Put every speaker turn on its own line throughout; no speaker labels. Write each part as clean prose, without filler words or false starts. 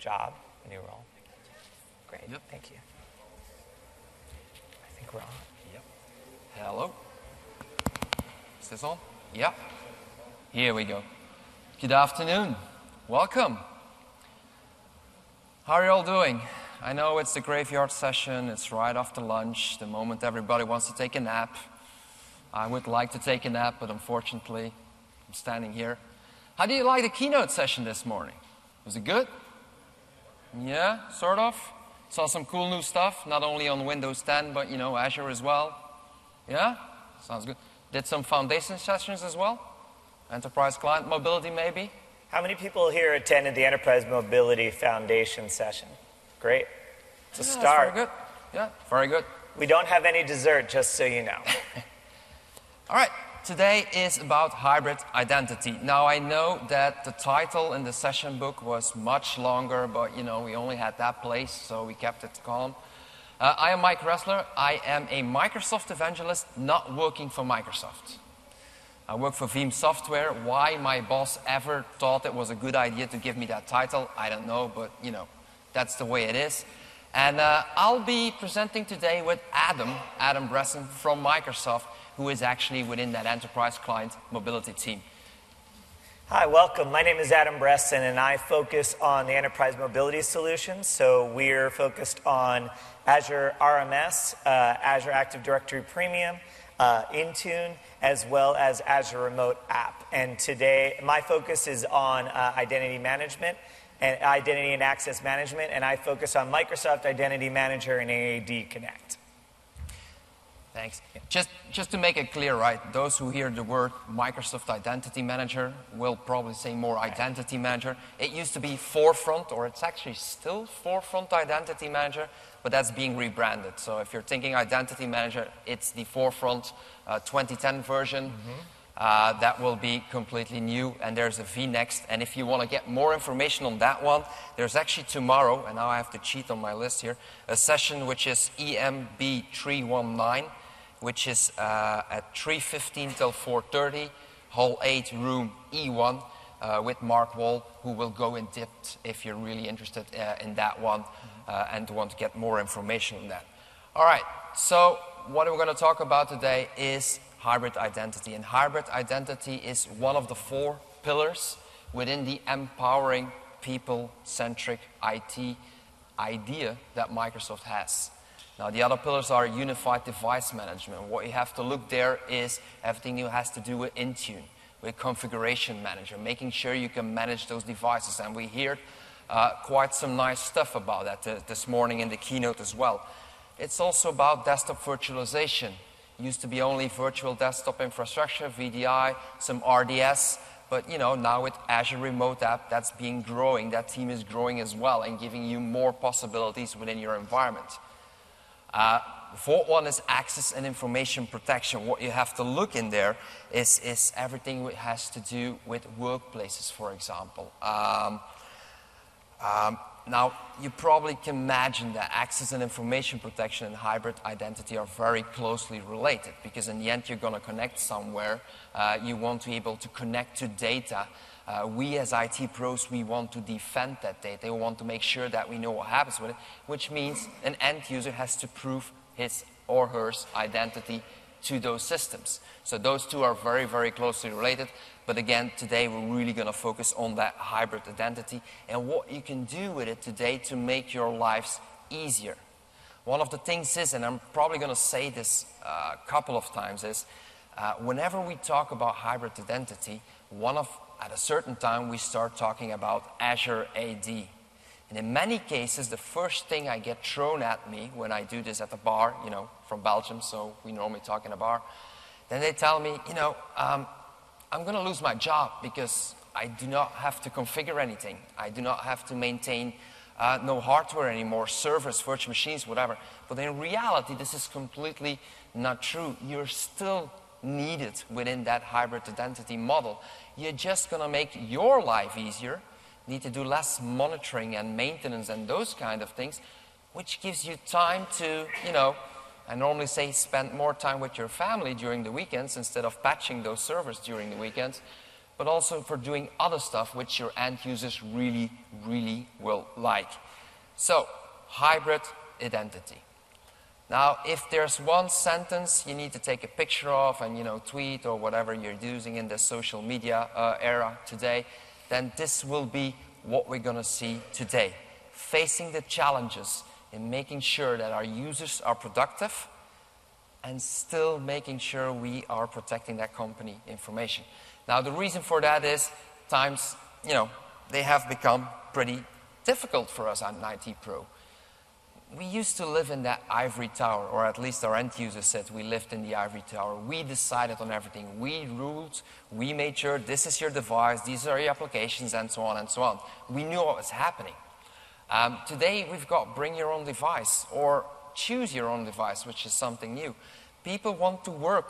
job, new role? Great,
Yep.
thank you. I think we're on.
Yep. Hello. Is this on? Yep. Here we go. Good afternoon. Welcome. How are you all doing? I know it's the graveyard session. It's right after lunch, the moment everybody wants to take a nap. I would like to take a nap, but unfortunately, I'm standing here. How do you like the keynote session this morning? Was it good? Yeah, sort of. Saw some cool new stuff, not only on Windows 10, but, Azure as well. Yeah? Sounds good. Did some foundation sessions as well? Enterprise Client Mobility, maybe?
How many people here attended the Enterprise Mobility Foundation session? Great. It's a start.
Very good. Yeah, very good.
We don't have any dessert, just so you know.
All right. Today is about hybrid identity. Now, I know that the title in the session book was much longer, but, we only had that place, so we kept it calm. I am Mike Ressler. I am a Microsoft evangelist not working for Microsoft. I work for Veeam Software. Why my boss ever thought it was a good idea to give me that title, I don't know, but, that's the way it is. And I'll be presenting today with Adam Bresson from Microsoft, who is actually within that Enterprise Client Mobility team.
Hi, welcome. My name is Adam Bresson, and I focus on the Enterprise Mobility Solutions. So we're focused on Azure RMS, Azure Active Directory Premium, Intune, as well as Azure Remote App. And today, my focus is on identity management and identity and access management, and I focus on Microsoft Identity Manager and AAD Connect.
Thanks. Just to make it clear, right, those who hear the word Microsoft Identity Manager will probably say more Identity Manager. It used to be Forefront, or it's actually still Forefront Identity Manager, but that's being rebranded. So if you're thinking Identity Manager, it's the Forefront 2010 version. That will be completely new, and there's a vNext. And if you want to get more information on that one, there's actually tomorrow, and now I have to cheat on my list here, a session which is EMB 319, which is at 3:15 till 4:30, Hall 8, Room E1, with Mark Wall, who will go in depth if you're really interested in that one and want to get more information on that. All right, so what we're going to talk about today is hybrid identity. And hybrid identity is one of the 4 pillars within the empowering people-centric IT idea that Microsoft has. Now, the other pillars are unified device management. What you have to look there is everything new has to do with Intune, with configuration manager, making sure you can manage those devices. And we heard quite some nice stuff about that this morning in the keynote as well. It's also about desktop virtualization. Used to be only virtual desktop infrastructure, VDI, some RDS, but now with Azure Remote App, that's been growing. That team is growing as well and giving you more possibilities within your environment. The 4th one is access and information protection. What you have to look in there is everything that has to do with workplaces, for example. Now, you probably can imagine that access and information protection and hybrid identity are very closely related, because in the end, you're going to connect somewhere. You want to be able to connect to data. We as IT pros, we want to defend that data. We want to make sure that we know what happens with it, which means an end user has to prove his or her identity to those systems. So those two are very, very closely related. But again, today we're really going to focus on that hybrid identity and what you can do with it today to make your lives easier. One of the things is, and I'm probably going to say this a couple of times, is whenever we talk about hybrid identity, at a certain time we start talking about Azure AD. And in many cases, the first thing I get thrown at me when I do this at the bar, from Belgium, so we normally talk in a bar, then they tell me, I'm going to lose my job because I do not have to configure anything. I do not have to maintain no hardware anymore, servers, virtual machines, whatever. But in reality, this is completely not true. You're still needed within that hybrid identity model. You're just going to make your life easier, need to do less monitoring and maintenance and those kind of things, which gives you time to, I normally say spend more time with your family during the weekends instead of patching those servers during the weekends. but also for doing other stuff which your end users really, really will like. So, hybrid identity. Now, if there's one sentence you need to take a picture of and, tweet or whatever you're using in the social media era today, then this will be what we're going to see today. Facing the challenges in making sure that our users are productive and still making sure we are protecting that company information. Now, the reason for that is times, they have become pretty difficult for us at IT Pro. We used to live in that ivory tower, or at least our end users said we lived in the ivory tower. We decided on everything. We ruled, we made sure this is your device, these are your applications, and so on and so on. We knew what was happening. Today, we've got bring your own device, or choose your own device, which is something new. People want to work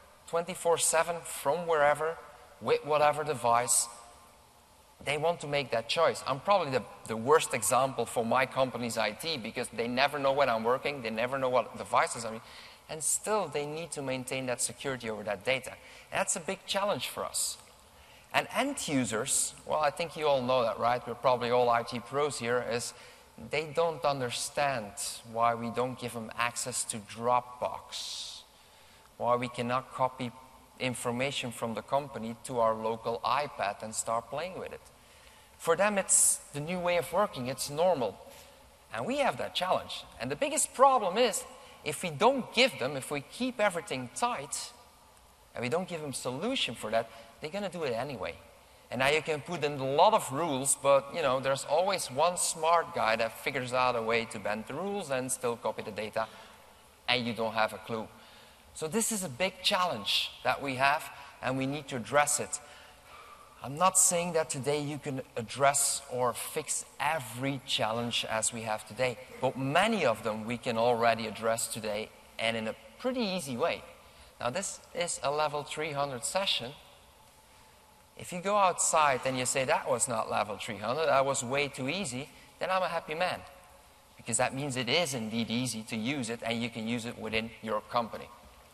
24/7 from wherever, with whatever device. They want to make that choice. I'm probably the worst example for my company's IT because they never know when I'm working, they never know what devices I'm using, and still they need to maintain that security over that data. And that's a big challenge for us. And end users, well, I think you all know that, right? We're probably all IT pros here, is they don't understand why we don't give them access to Dropbox, why we cannot copy information from the company to our local iPad and start playing with it. For them, it's the new way of working. It's normal. And we have that challenge. And the biggest problem is, if we don't give them, if we keep everything tight, and we don't give them a solution for that, they're going to do it anyway. And now you can put in a lot of rules, but, there's always one smart guy that figures out a way to bend the rules and still copy the data, and you don't have a clue. So this is a big challenge that we have, and we need to address it. I'm not saying that today you can address or fix every challenge as we have today, but many of them we can already address today, and in a pretty easy way. Now, this is a level 300 session. If you go outside and you say that was not level 300, that was way too easy, then I'm a happy man. Because that means it is indeed easy to use it, and you can use it within your company.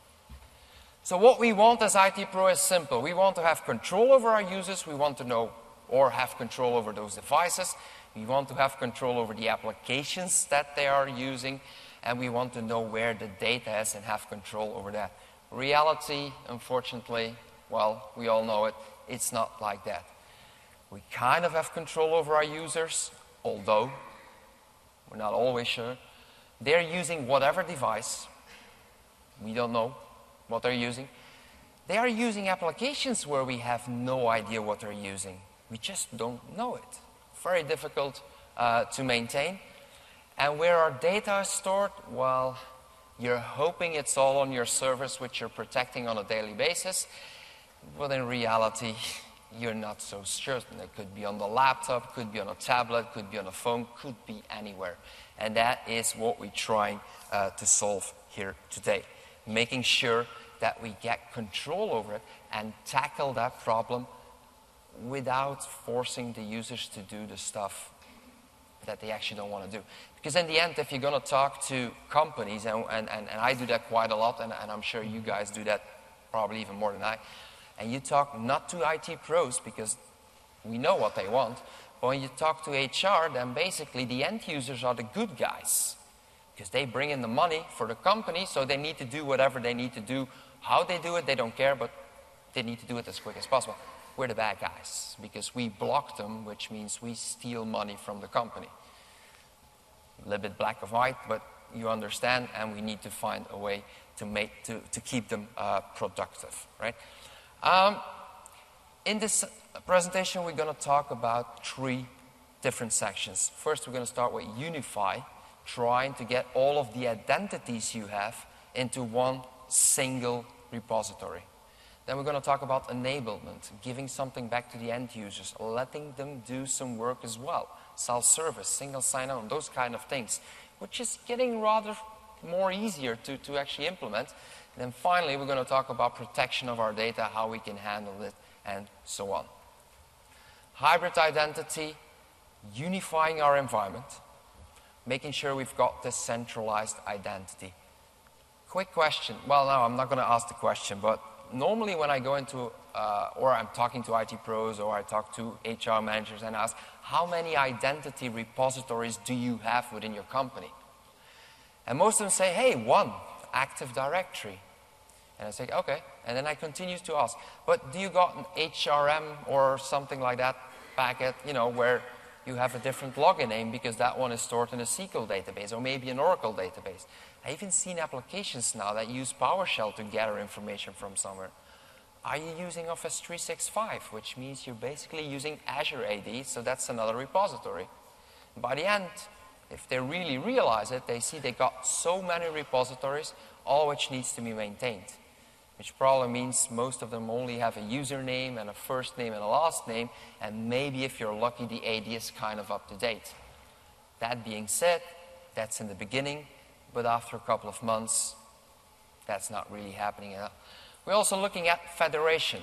So what we want as IT Pro is simple. We want to have control over our users. We want to know or have control over those devices. We want to have control over the applications that they are using. And we want to know where the data is and have control over that. Reality, unfortunately, well, we all know it, it's not like that. We kind of have control over our users, although we're not always sure. They're using whatever device. We don't know what they're using. They are using applications where we have no idea what they're using. We just don't know it. Very difficult to maintain. And where our data is stored, well, you're hoping it's all on your servers, which you're protecting on a daily basis. But in reality, you're not so certain. It could be on the laptop, could be on a tablet, could be on a phone, could be anywhere. And that is what we're trying to solve here today. Making sure that we get control over it and tackle that problem without forcing the users to do the stuff that they actually don't want to do. Because in the end, if you're going to talk to companies, and I do that quite a lot, and I'm sure you guys do that probably even more than I, and you talk not to IT pros because we know what they want, but when you talk to HR, then basically the end users are the good guys. Because they bring in the money for the company, so they need to do whatever they need to do. How they do it, they don't care, but they need to do it as quick as possible. We're the bad guys, because we block them, which means we steal money from the company. A little bit black and white, but you understand, and we need to find a way to keep them productive, right? In this presentation, we're going to talk about 3 different sections. First, we're going to start with Unify, trying to get all of the identities you have into one single repository. Then we're going to talk about enablement, giving something back to the end users, letting them do some work as well. Self-service, single sign-on, those kind of things, which is getting rather more easier to actually implement. And then finally, we're going to talk about protection of our data, how we can handle it, and so on. Hybrid identity, unifying our environment, making sure we've got this centralized identity. Quick question. Well, no, I'm not going to ask the question, but normally when I go into or I'm talking to IT pros, or I talk to HR managers and ask, how many identity repositories do you have within your company? And most of them say, hey, one, Active Directory. And I say, okay. And then I continue to ask, but do you got an HRM or something like that packet, where you have a different login name because that one is stored in a SQL database or maybe an Oracle database? I've even seen applications now that use PowerShell to gather information from somewhere. Are you using Office 365, which means you're basically using Azure AD, so that's another repository. By the end, if they really realize it, they see they got so many repositories, all which needs to be maintained, which probably means most of them only have a username and a first name and a last name, and maybe if you're lucky, the AD is kind of up to date. That being said, that's in the beginning, but after a couple of months, that's not really happening. We're also looking at federation.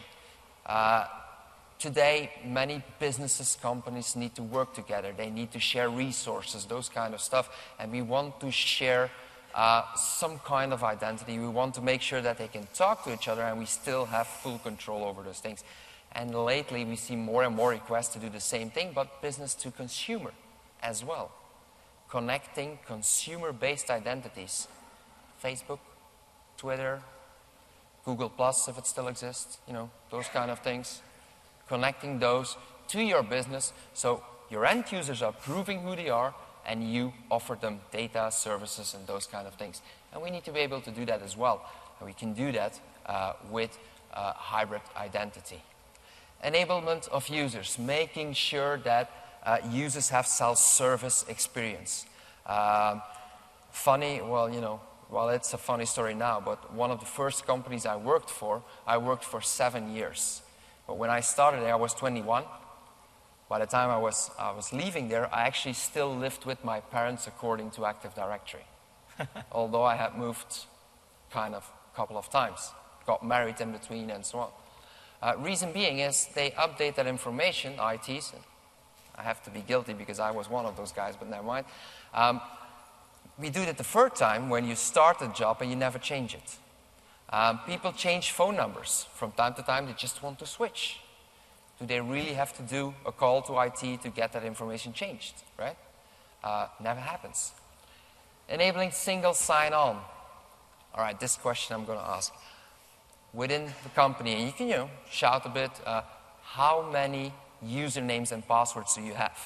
Today, many businesses, companies need to work together. They need to share resources, those kind of stuff. And we want to share some kind of identity. We want to make sure that they can talk to each other and we still have full control over those things. And lately, we see more and more requests to do the same thing, but business to consumer as well. Connecting consumer-based identities. Facebook, Twitter, Google Plus, if it still exists, those kind of things. Connecting those to your business so your end users are proving who they are and you offer them data, services, and those kind of things. And we need to be able to do that as well. And we can do that with hybrid identity. Enablement of users, making sure that users have self-service experience. Funny, well, it's a funny story now, but one of the first companies I worked for 7 years. But when I started there, I was 21. By the time I was leaving there, I actually still lived with my parents according to Active Directory. Although I had moved kind of a couple of times, got married in between and so on. Reason being is they update that information, ITs. I have to be guilty because I was one of those guys, but never mind. We do it the third time when you start a job and you never change it. People change phone numbers. From time to time, they just want to switch. Do they really have to do a call to IT to get that information changed, right? Never happens. Enabling single sign-on. All right, this question I'm going to ask. Within the company, and you can, shout a bit, how many usernames and passwords do you have?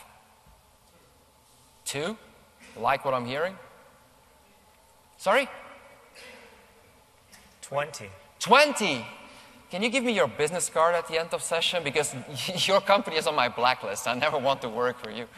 2? Like what I'm hearing? Sorry?
20.
20! Can you give me your business card at the end of session? Because your company is on my blacklist. I never want to work for you.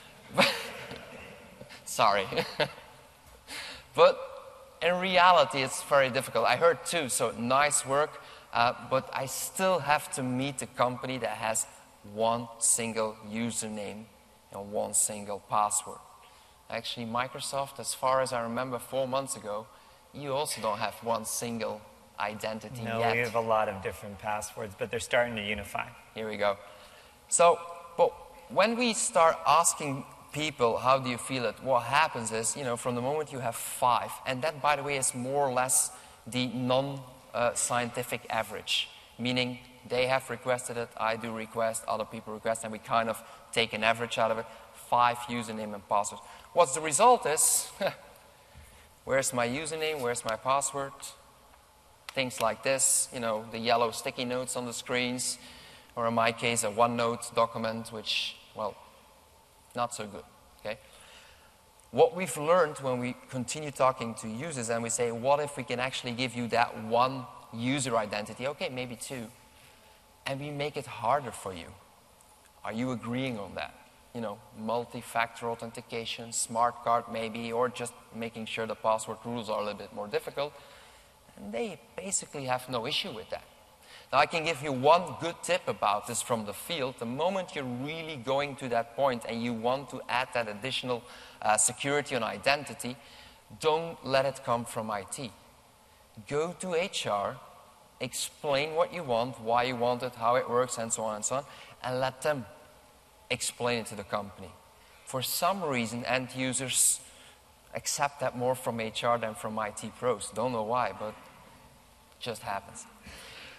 Sorry. But in reality, it's very difficult. I heard 2, so nice work. But I still have to meet a company that has one single username and one single password. Actually, Microsoft, as far as I remember 4 months ago, you also don't have one single identity yet.
No, we have a lot of different passwords, but they're starting to unify.
Here we go. So, but when we start asking people, how do you feel it? What happens is, from the moment you have 5, and that, by the way, is more or less the non-scientific average, meaning they have requested it, I do request, other people request, and we kind of take an average out of it, 5 username and passwords. What's the result is, where's my username, where's my password? Things like this, the yellow sticky notes on the screens, or in my case, a OneNote document, which, well, not so good, okay? What we've learned when we continue talking to users and we say, what if we can actually give you that one user identity? Okay, maybe 2. And we make it harder for you. Are you agreeing on that? Multi-factor authentication, smart card maybe, or just making sure the password rules are a little bit more difficult. And they basically have no issue with that. Now, I can give you one good tip about this from the field. The moment you're really going to that point and you want to add that additional security and identity, don't let it come from IT. Go to HR, explain what you want, why you want it, how it works, and so on, and let them explain it to the company. For some reason, end users accept that more from HR than from IT pros. Don't know why, but it just happens.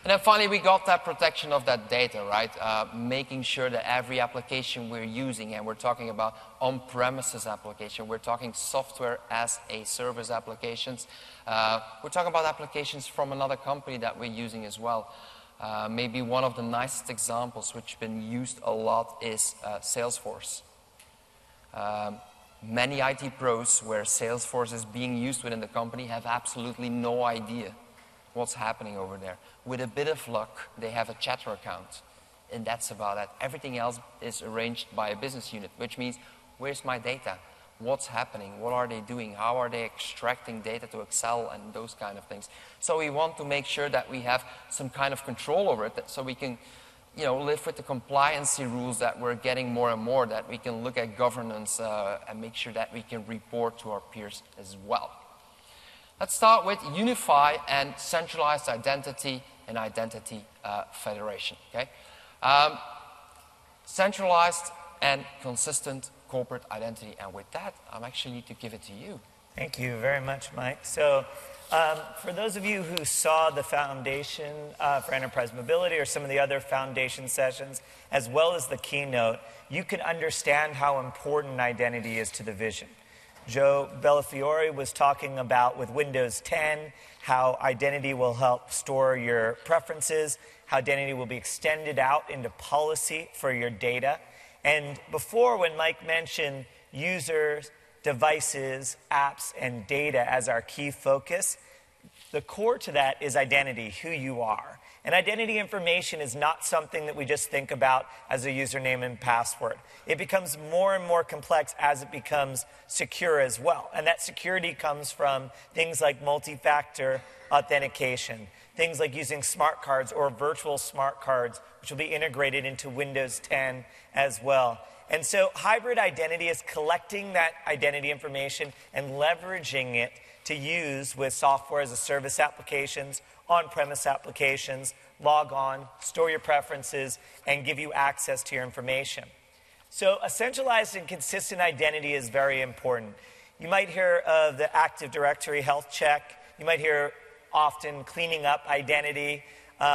And then finally, we got that protection of that data, right? Making sure that every application we're using, and we're talking about on-premises application, we're talking software as a service applications. We're talking about applications from another company that we're using as well. Maybe one of the nicest examples which has been used a lot is Salesforce. Many IT pros where Salesforce is being used within the company have absolutely no idea what's happening over there. With a bit of luck, they have a chatter account, and that's about it. Everything else is arranged by a business unit, which means, where's my data? What's happening? What are they doing? How are they extracting data to Excel and those kind of things? So we want to make sure that we have some kind of control over it, so we can live with the compliancy rules that we're getting more and more, that we can look at governance and make sure that we can report to our peers as well. Let's start with unify and centralized identity and identity federation. Okay? Centralized and consistent corporate identity. And with that, I actually need to give it to you.
Thank you very much, Mike. So for those of you who saw the Foundation for Enterprise Mobility or some of the other Foundation sessions, as well as the keynote, you can understand how important identity is to the vision. Joe Bellafiore was talking about with Windows 10, how identity will help store your preferences, how identity will be extended out into policy for your data. And before, when Mike mentioned users, devices, apps, and data as our key focus, the core to that is identity, who you are. And identity information is not something that we just think about as a username and password. It becomes more and more complex as it becomes secure as well. And that security comes from things like multi-factor authentication, things like using smart cards or virtual smart cards, which will be integrated into Windows 10 as well. And so hybrid identity is collecting that identity information and leveraging it to use with software as a service applications, on-premise applications, log on, store your preferences, and give you access to your information. So a centralized and consistent identity is very important. You might hear of the Active Directory health check. You might hear often cleaning up identity.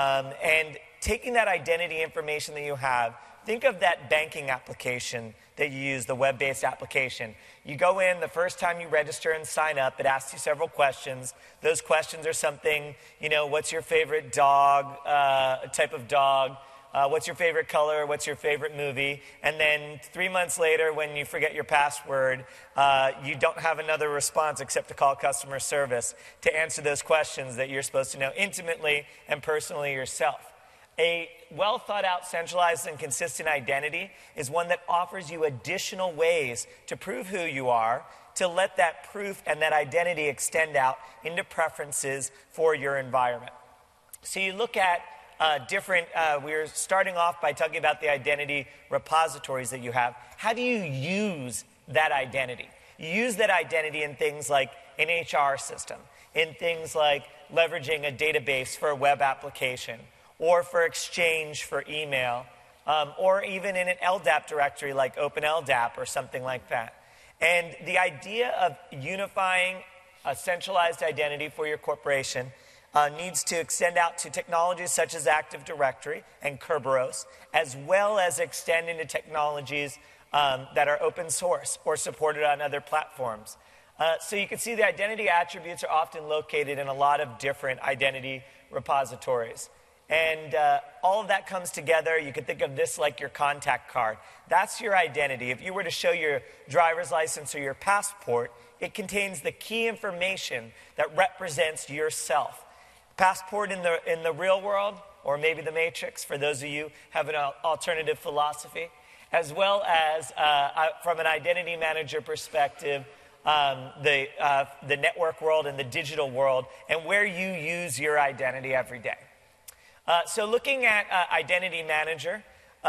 And taking that identity information that you have, think of that banking application that you use, the web-based application. You go in, the first time you register and sign up, it asks you several questions. Those questions are something, what's your favorite dog, type of dog? What's your favorite color? What's your favorite movie? And then 3 months later, when you forget your password, you don't have another response except to call customer service to answer those questions that you're supposed to know intimately and personally yourself. A well-thought-out, centralized, and consistent identity is one that offers you additional ways to prove who you are, to let that proof and that identity extend out into preferences for your environment. So you look at we're starting off by talking about the identity repositories that you have. How do you use that identity? You use that identity in things like an HR system, in things like leveraging a database for a web application, or for Exchange for email, or even in an LDAP directory like OpenLDAP or something like that. And the idea of unifying a centralized identity for your corporation needs to extend out to technologies such as Active Directory and Kerberos, as well as extend into technologies that are open source or supported on other platforms. So you can see the identity attributes are often located in a lot of different identity repositories. And all of that comes together. You can think of this like your contact card. That's your identity. If you were to show your driver's license or your passport, it contains the key information that represents yourself. Passport in the real world, or maybe the Matrix, for those of you who have an alternative philosophy, as well as from an identity manager perspective, the network world and the digital world, and where you use your identity every day. So looking at Identity Manager,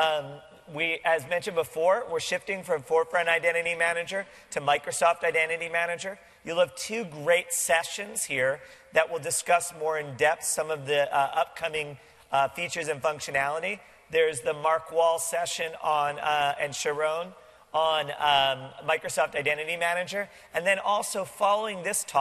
as mentioned before, we're shifting from Forefront Identity Manager to Microsoft Identity Manager. You'll have 2 great sessions here that will discuss more in depth some of the upcoming features and functionality. There's the Mark Wall session and Sharon on Microsoft Identity Manager. And then also following this talk,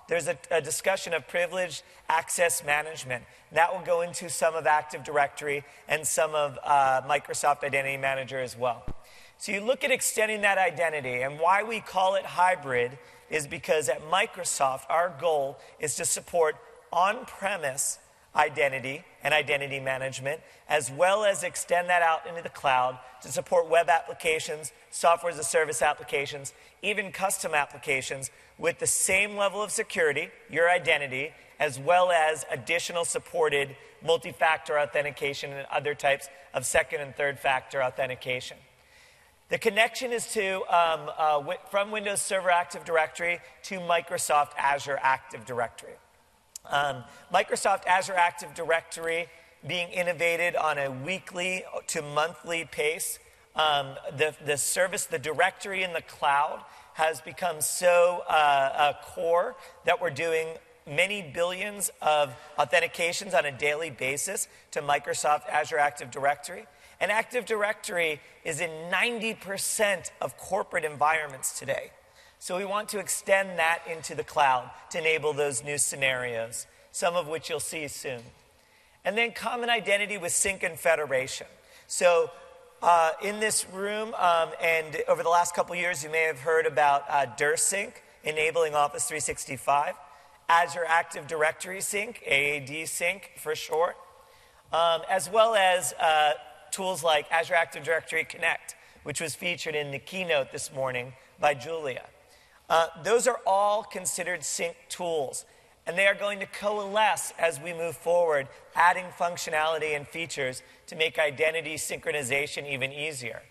there's a discussion of privileged access management. That will go into some of Active Directory and some of Microsoft Identity Manager as well. So you look at extending that identity, and why we call it hybrid is because at Microsoft, our goal is to support on-premise identity and identity management, as well as extend that out into the cloud to support web applications, software as a service applications, even custom applications with the same level of security, your identity, as well as additional supported multi-factor authentication and other types of second and third factor authentication. The connection is to from Windows Server Active Directory to Microsoft Azure Active Directory. Microsoft Azure Active Directory being innovated on a weekly to monthly pace. The service, the directory in the cloud has become so core that we're doing many billions of authentications on a daily basis to Microsoft Azure Active Directory. And Active Directory is in 90% of corporate environments today. So we want to extend that into the cloud to enable those new scenarios, some of which you'll see soon. And then common identity with sync and federation. So in this room and over the last couple years, you may have heard about DirSync, enabling Office 365, Azure Active Directory Sync, AAD Sync for short, as well as tools like Azure Active Directory Connect, which was featured in the keynote this morning by Julia. Those are all considered sync tools, and they are going to coalesce as we move forward, adding functionality and features to make identity synchronization even easier.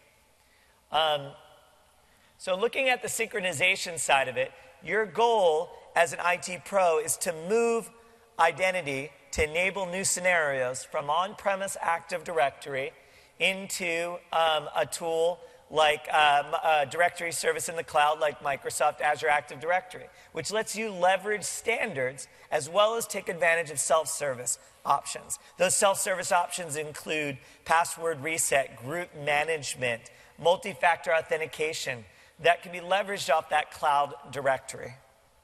So looking at the synchronization side of it, your goal as an IT pro is to move identity to enable new scenarios from on-premise Active Directory into a tool like a directory service in the cloud like Microsoft Azure Active Directory, which lets you leverage standards as well as take advantage of self-service options. Those self-service options include password reset, group management, multi-factor authentication that can be leveraged off that cloud directory.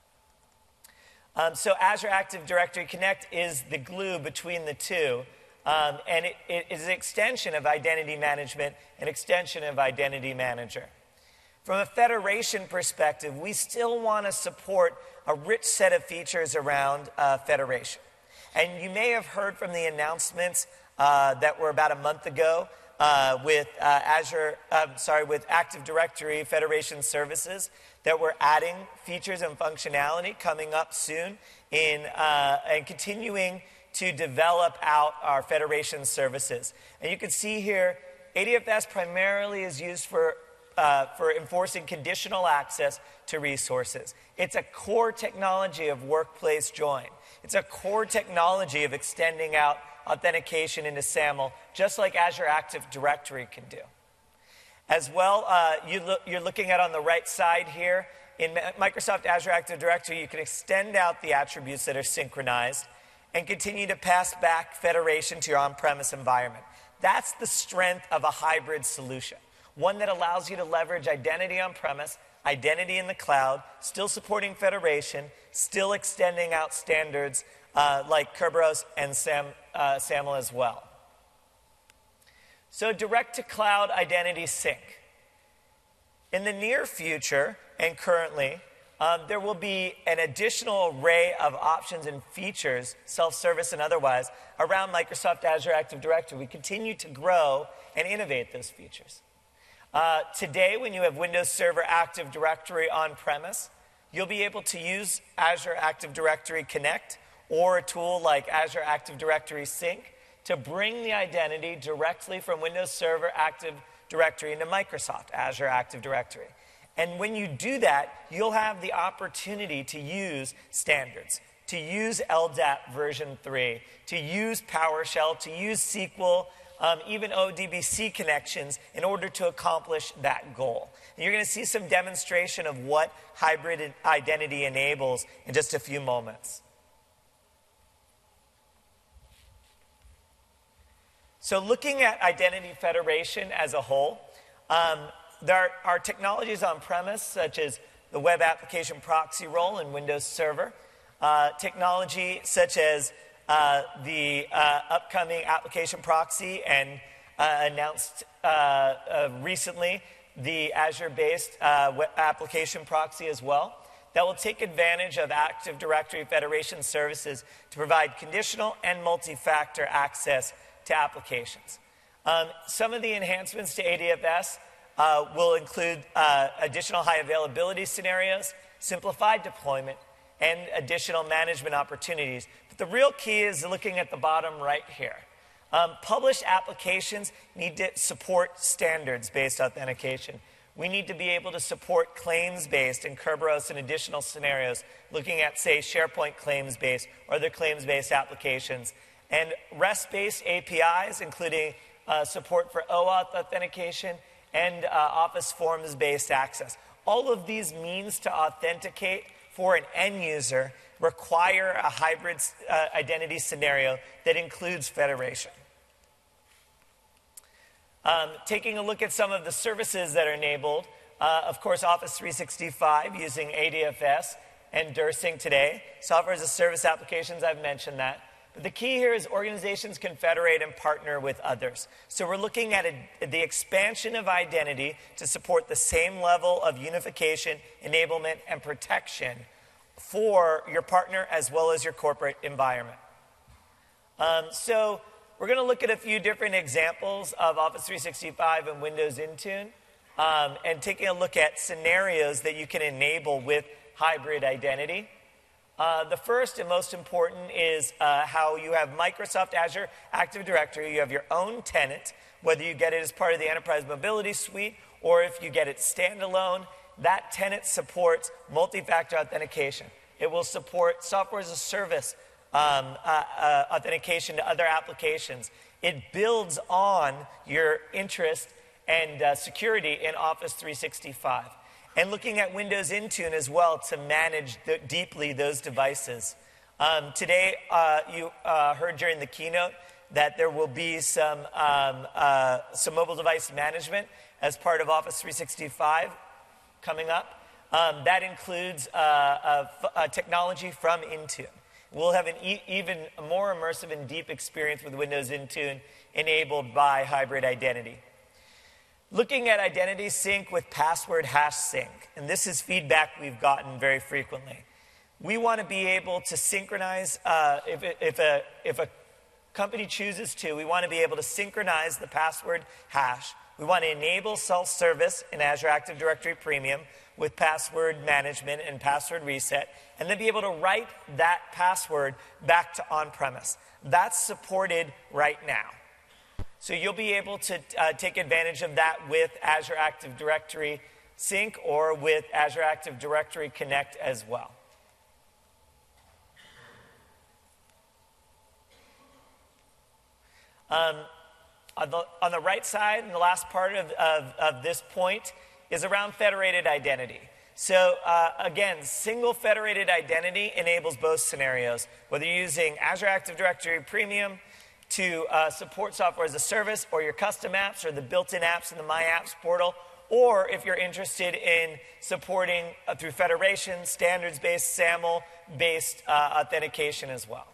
So Azure Active Directory Connect is the glue between the two. And it is an extension of identity management, an extension of Identity Manager. From a federation perspective, we still want to support a rich set of features around federation. And you may have heard from the announcements that were about a month ago with Active Directory Federation Services that we're adding features and functionality coming up soon and continuing to develop out our federation services. And you can see here, ADFS primarily is used for enforcing conditional access to resources. It's a core technology of workplace join. It's a core technology of extending out authentication into SAML, just like Azure Active Directory can do. As well, you're looking at on the right side here, in Microsoft Azure Active Directory, you can extend out the attributes that are synchronized and continue to pass back federation to your on-premise environment. That's the strength of a hybrid solution, one that allows you to leverage identity on-premise, identity in the cloud, still supporting federation, still extending out standards like Kerberos and SAML as well. So direct-to-cloud identity sync. In the near future and currently, there will be an additional array of options and features, self-service and otherwise, around Microsoft Azure Active Directory. We continue to grow and innovate those features. Today, when you have Windows Server Active Directory on-premise, you'll be able to use Azure Active Directory Connect or a tool like Azure Active Directory Sync to bring the identity directly from Windows Server Active Directory into Microsoft Azure Active Directory. And when you do that, you'll have the opportunity to use standards, to use LDAP version 3, to use PowerShell, to use SQL, even ODBC connections in order to accomplish that goal. And you're going to see some demonstration of what hybrid identity enables in just a few moments. So looking at identity federation as a whole, there are technologies on-premise, such as the web application proxy role in Windows Server, Technology such as the upcoming application proxy and announced recently the Azure-based web application proxy as well, that will take advantage of Active Directory Federation services to provide conditional and multi-factor access to applications. Some of the enhancements to ADFS will include additional high availability scenarios, simplified deployment, and additional management opportunities. But the real key is looking at the bottom right here. Published applications need to support standards-based authentication. We need to be able to support claims-based and Kerberos and additional scenarios, looking at, say, SharePoint claims-based or other claims-based applications. And REST-based APIs, including support for OAuth authentication and Office Forms-based access. All of these means to authenticate for an end user require a hybrid identity scenario that includes federation. Taking a look at some of the services that are enabled, of course, Office 365 using ADFS and DirSync today. Software as a service applications, I've mentioned that. But the key here is organizations can federate and partner with others. So we're looking at the expansion of identity to support the same level of unification, enablement, and protection for your partner as well as your corporate environment. So we're going to look at a few different examples of Office 365 and Windows Intune, and taking a look at scenarios that you can enable with hybrid identity. The first and most important is how you have Microsoft Azure Active Directory. You have your own tenant, whether you get it as part of the Enterprise Mobility Suite or if you get it standalone. That tenant supports multi-factor authentication. It will support software as a service authentication to other applications. It builds on your interest and security in Office 365. And looking at Windows Intune as well to manage deeply those devices. Today, you heard during the keynote that there will be some mobile device management as part of Office 365 coming up. That includes technology from Intune. We'll have an even more immersive and deep experience with Windows Intune enabled by hybrid identity. Looking at identity sync with password hash sync, and this is feedback we've gotten very frequently. We want to be able to synchronize, if a company chooses to, we want to be able to synchronize the password hash. We want to enable self-service in Azure Active Directory Premium with password management and password reset, and then be able to write that password back to on-premise. That's supported right now. So you'll be able to take advantage of that with Azure Active Directory Sync or with Azure Active Directory Connect as well. On the right side, and the last part of this point, is around federated identity. So again, single federated identity enables both scenarios, whether you're using Azure Active Directory Premium to support software as a service, or your custom apps, or the built-in apps in the My Apps portal, or if you're interested in supporting through federation, standards-based, SAML-based authentication as well.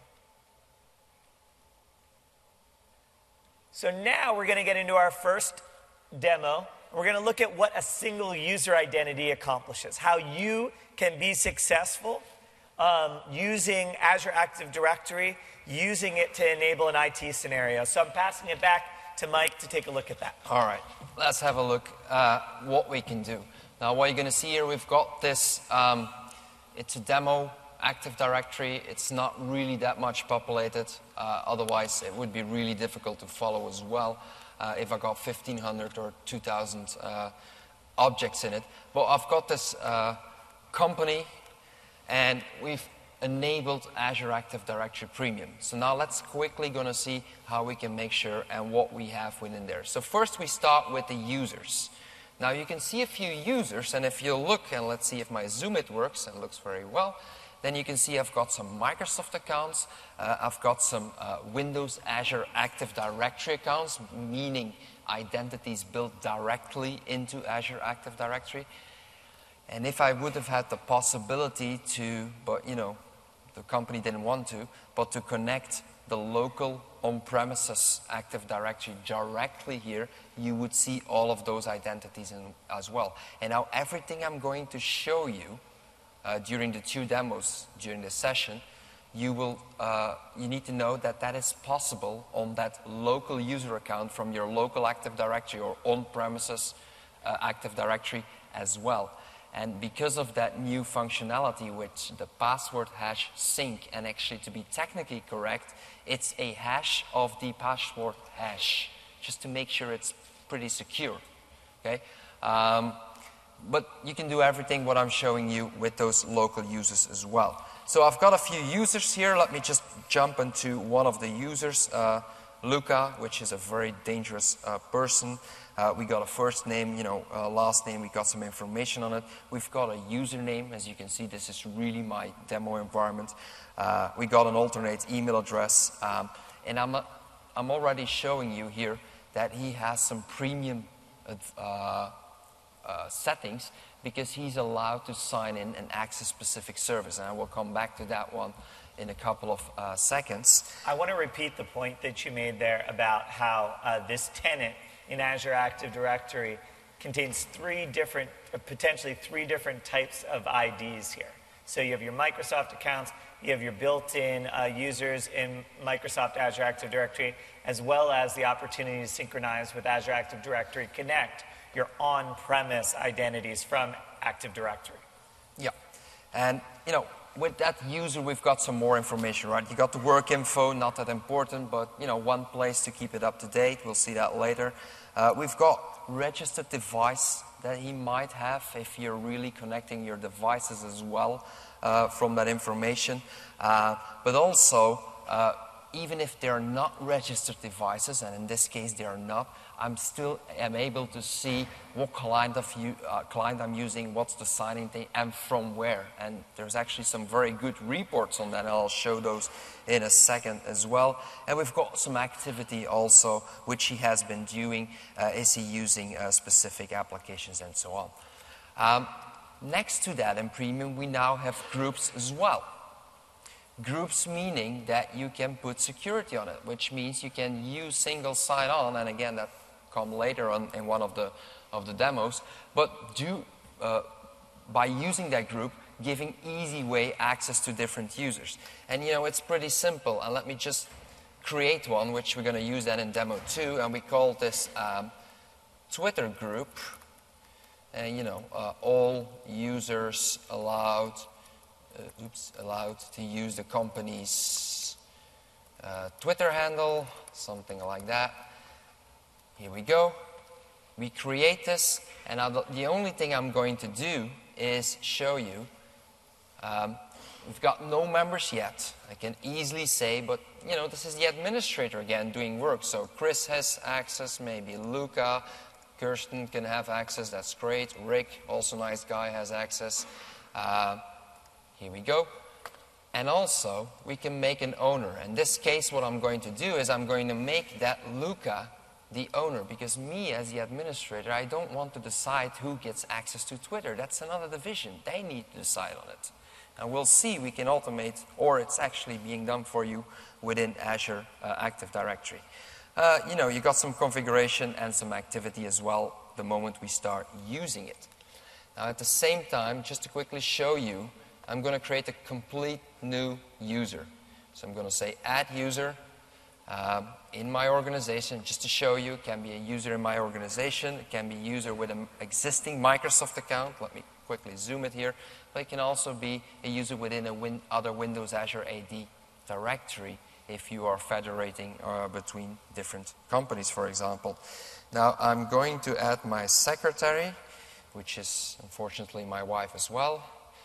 So now we're going to get into our first demo. We're going to look at what a single user identity accomplishes, how you can be successful using Azure Active Directory, using it to enable an IT scenario. So I'm passing it back to Mike to take a look at that.
All right, let's have a look at what we can do. Now, what you're going to see here, we've got this, it's a demo Active Directory. It's not really that much populated. Otherwise, it would be really difficult to follow as well if I got 1,500 or 2,000 objects in it. But I've got this company, and we've enabled Azure Active Directory Premium. So now let's quickly going to see how we can make sure and what we have within there. So first we start with the users. Now you can see a few users, and if you look, and let's see if my Zoom it works, and it looks very well, then you can see I've got some Microsoft accounts, I've got some Windows Azure Active Directory accounts, meaning identities built directly into Azure Active Directory. And if I would have had the possibility to, but you know, the company didn't want to, but to connect the local on-premises Active Directory directly here, you would see all of those identities as well. And now everything I'm going to show you during the 2 demos during this session, you need to know that that is possible on that local user account from your local Active Directory or on-premises Active Directory as well. And because of that new functionality, which the password hash sync, and actually to be technically correct, it's a hash of the password hash, just to make sure it's pretty secure. Okay? But you can do everything what I'm showing you with those local users as well. So I've got a few users here. Let me just jump into one of the users, Luca, which is a very dangerous person. We got a first name, last name. We got some information on it. We've got a username. As you can see, this is really my demo environment. We got an alternate email address. And I'm already showing you here that he has some premium settings, because he's allowed to sign in and access specific service. And I will come back to that one in a couple of seconds.
I want to repeat the point that you made there about how this tenant in Azure Active Directory contains potentially three different types of IDs here. So you have your Microsoft accounts, you have your built-in users in Microsoft Azure Active Directory, as well as the opportunity to synchronize with Azure Active Directory Connect, your on-premise identities from Active Directory.
Yeah, and with that user, we've got some more information, right? You got the work info, not that important, but one place to keep it up to date. We'll see that later. We've got registered device that he might have if you're really connecting your devices as well from that information. But also, even if they're not registered devices, and in this case they are not, I'm still able to see what client I'm using, what's the signing thing, and from where. And there's actually some very good reports on that, and I'll show those in a second as well. And we've got some activity also, which he has been doing. Is he using specific applications and so on. Next to that in Premium, we now have groups as well. Groups meaning that you can put security on it, which means you can use single sign-on, and again, that come later on in one of the demos, but by using that group, giving easy way access to different users. And it's pretty simple, and let me just create one, which we're going to use that in demo 2, and we call this Twitter group, and all users allowed to use the company's Twitter handle, something like that. Here we go. We create this, and the only thing I'm going to do is show you. We've got no members yet. I can easily say, but this is the administrator again doing work. So Chris has access, maybe Luca, Kirsten can have access. That's great. Rick, also nice guy, has access. Here we go. And also, we can make an owner. In this case, what I'm going to do is I'm going to make that Luca the owner, because me as the administrator, I don't want to decide who gets access to Twitter. That's another division. They need to decide on it. And we'll see we can automate, or it's actually being done for you within Azure Active Directory. You got some configuration and some activity as well the moment we start using it. Now at the same time, just to quickly show you, I'm going to create a complete new user. So I'm going to say add user in my organization, just to show you. It can be a user in my organization. It can be a user with an existing Microsoft account. Let me quickly zoom it here. But it can also be a user within other Windows Azure AD directory if you are federating between different companies, for example. Now I'm going to add my secretary, which is unfortunately my wife as well.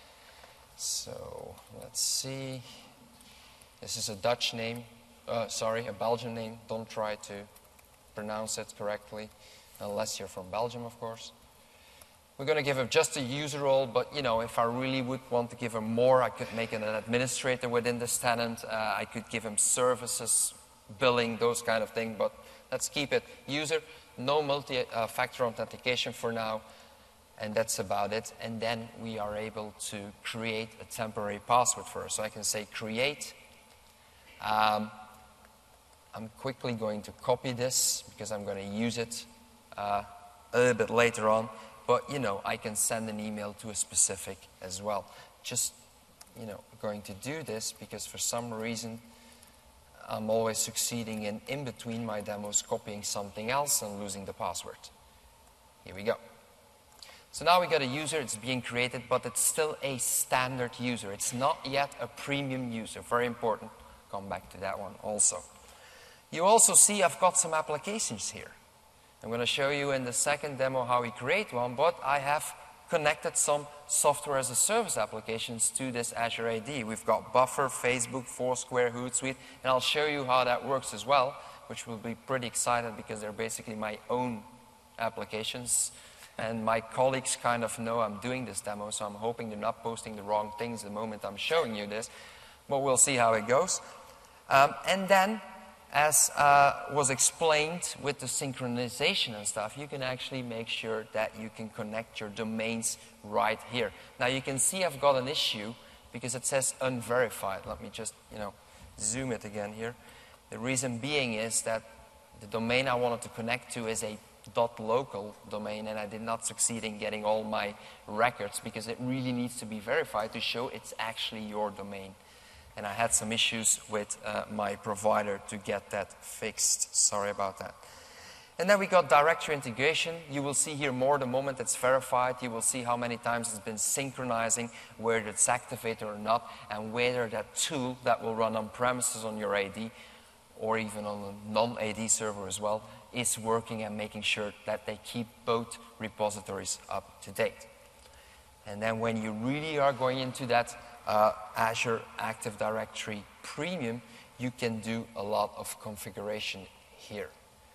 So let's see. This is a Dutch name. A Belgian name. Don't try to pronounce it correctly, unless you're from Belgium, of course. We're going to give her just a user role, but if I really would want to give her more, I could make it an administrator within this tenant. I could give him services, billing, those kind of things, but let's keep it user. No multi-factor authentication for now. and that's about it. And then we are able to create a temporary password for us. So I can say create. I'm quickly going to copy this because I'm going to use it a little bit later on. But, I can send an email to a specific as well. Just, going to do this because for some reason I'm always succeeding in between my demos, copying something else and losing the password. Here we go. So now we got a user, it's being created, but it's still a standard user. It's not yet a premium user. Very important. Come back to that one also. You also see I've got some applications here. I'm going to show you in the second demo how we create one, but I have connected some software as a service applications to this Azure AD. We've got Buffer, Facebook, Foursquare, Hootsuite, and I'll show you how that works as well, which will be pretty exciting because they're basically my own applications. And my colleagues kind of know I'm doing this demo, so I'm hoping they're not posting the wrong things the moment I'm showing you this. But we'll see how it goes. And then, as was explained with the synchronization and stuff, you can actually make sure that you can connect your domains right here. Now you can see I've got an issue because it says unverified. Let me just, zoom it again here. The reason being is that the domain I wanted to connect to is a .local domain, and I did not succeed in getting all my records because it really needs to be verified to show it's actually your domain. And I had some issues with my provider to get that fixed. Sorry about that. And then we got directory integration. You will see here more the moment it's verified. You will see how many times it's been synchronizing, whether it's activated or not, and whether that tool that will run on premises on your AD or even on a non-AD server as well is working and making sure that they keep both repositories up to date. And then when you really are going into that Azure Active Directory Premium, you can do a lot of configuration here.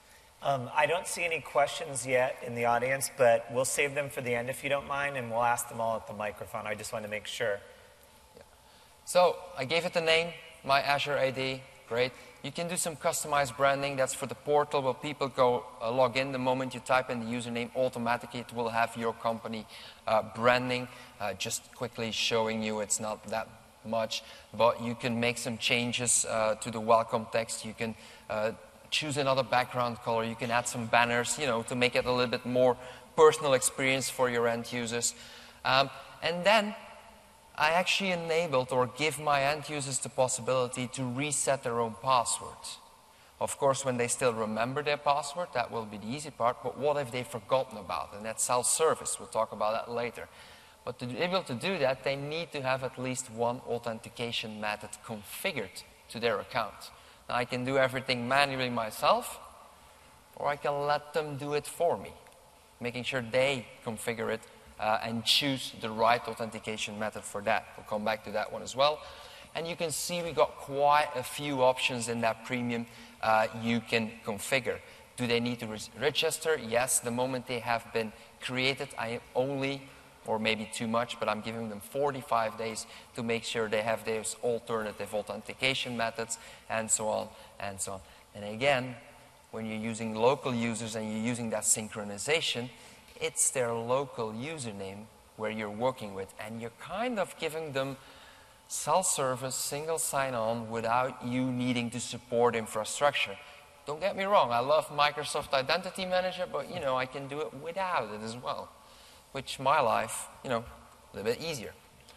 I don't see any questions yet in the audience, but we'll save them for the end if you don't mind, and we'll ask them all at the microphone. I just want to make sure.
Yeah. So I gave it a name, my Azure AD. Great. You can do some customized branding. That's for the portal where people go log in. The moment you type in the username, automatically it will have your company branding. Just quickly showing you it's not that much, but you can make some changes to the welcome text. You can choose another background color. You can add some banners, to make it a little bit more personal experience for your end users. And then I actually enabled or give my end users the possibility to reset their own password. Of course, when they still remember their password, that will be the easy part, but what if they've forgotten about it? And that's self-service. We'll talk about that later. But to be able to do that, they need to have at least one authentication method configured to their account. Now, I can do everything manually myself, or I can let them do it for me, making sure they configure it and choose the right authentication method for that. We'll come back to that one as well. And you can see we got quite a few options in that premium you can configure. Do they need to register? Yes, the moment they have been created, I only, or maybe too much, but I'm giving them 45 days to make sure they have those alternative authentication methods, and so on, and so on. And again, when you're using local users and you're using that synchronization, it's their local username where you're working with, and you're kind of giving them self-service, single sign-on without you needing to support infrastructure. Don't get me wrong, I love Microsoft Identity Manager, but I can do it without it as well, which my life, a little bit easier.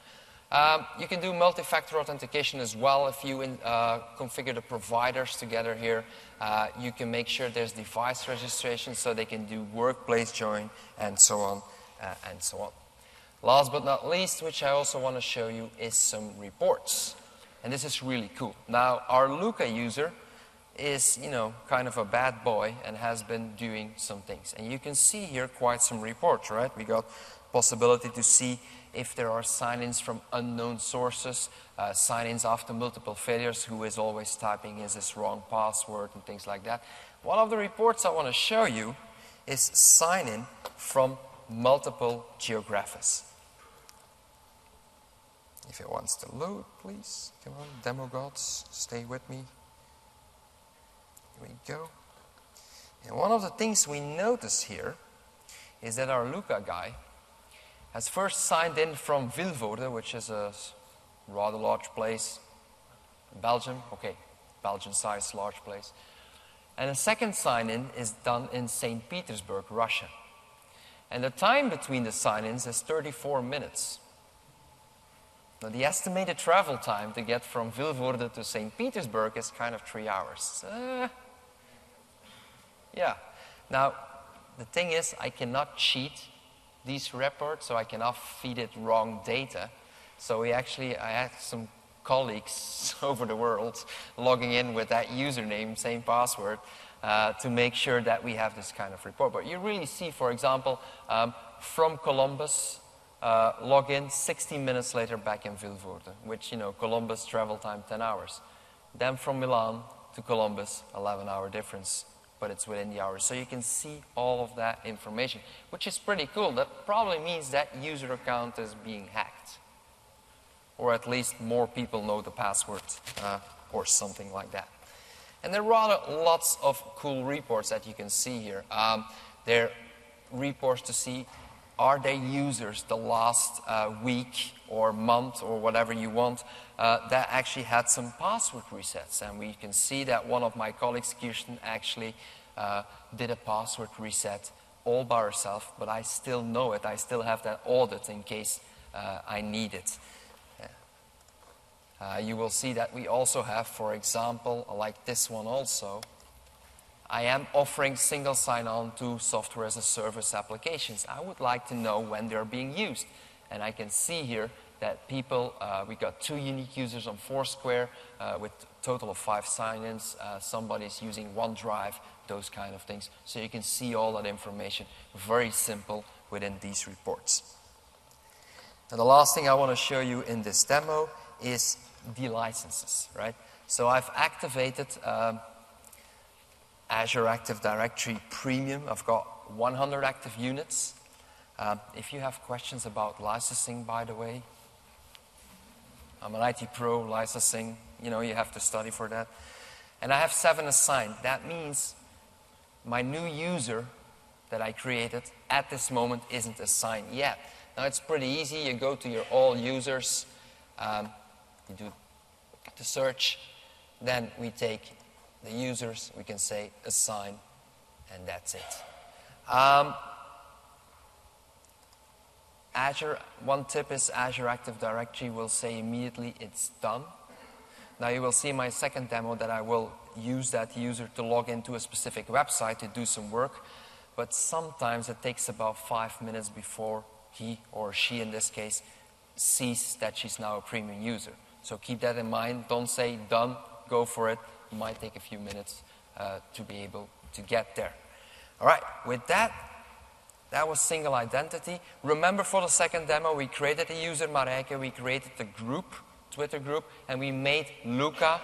You can do multi-factor authentication as well if you configure the providers together here. You can make sure there's device registration so they can do workplace join and so on and so on. Last but not least, which I also want to show you, is some reports. And this is really cool. Now, our Luca user is, kind of a bad boy and has been doing some things. And you can see here quite some reports, right? We got possibility to see if there are sign-ins from unknown sources, sign-ins after multiple failures, who is always typing is this wrong password and things like that. One of the reports I want to show you is sign-in from multiple geographies. If it wants to load, please. Come on, demo gods, stay with me. Here we go. And one of the things we notice here is that our Luca guy has first signed in from Vilvoorde, which is a rather large place in Belgium. Okay, Belgian-sized large place. And a second sign-in is done in St. Petersburg, Russia. And the time between the sign-ins is 34 minutes. Now, the estimated travel time to get from Vilvoorde to St. Petersburg is kind of 3 hours. Yeah. Now, the thing is, I cannot cheat these reports, so I cannot feed it wrong data. So I had some colleagues over the world logging in with that username, same password, to make sure that we have this kind of report. But you really see, for example, from Columbus, log in 16 minutes later back in Vilvoorde, which, Columbus travel time 10 hours. Then from Milan to Columbus, 11-hour difference, but it's within the hours. So you can see all of that information, which is pretty cool. That probably means that user account is being hacked. Or at least more people know the password, or something like that. And there are lots of cool reports that you can see here. There are reports to see, are there users the last week or month or whatever you want that actually had some password resets. And we can see that one of my colleagues, Kirsten, actually did a password reset all by herself, but I still know it. I still have that audit in case I need it. You will see that we also have, for example, like this one also, I am offering single sign-on to software as a service applications. I would like to know when they're being used. And I can see here that people, we got 2 unique users on Foursquare with a total of 5 sign-ins. Somebody's using OneDrive, those kind of things. So you can see all that information, very simple within these reports. And the last thing I want to show you in this demo is the licenses, right? So I've activated Azure Active Directory Premium. I've got 100 active units. If you have questions about licensing, by the way, I'm an IT pro, licensing, you have to study for that. And I have 7 assigned. That means my new user that I created at this moment isn't assigned yet. Now it's pretty easy. You go to your all users, you do the search, then we take the users, we can say assign, and that's it. Azure, one tip is Azure Active Directory will say immediately it's done. Now you will see my second demo that I will use that user to log into a specific website to do some work, but sometimes it takes about 5 minutes before he or she, in this case, sees that she's now a premium user. So keep that in mind. Don't say done, go for it. It might take a few minutes to be able to get there. All right, with that was single identity. Remember, for the second demo, we created a user, Marijke, we created the group, Twitter group, and we made Luca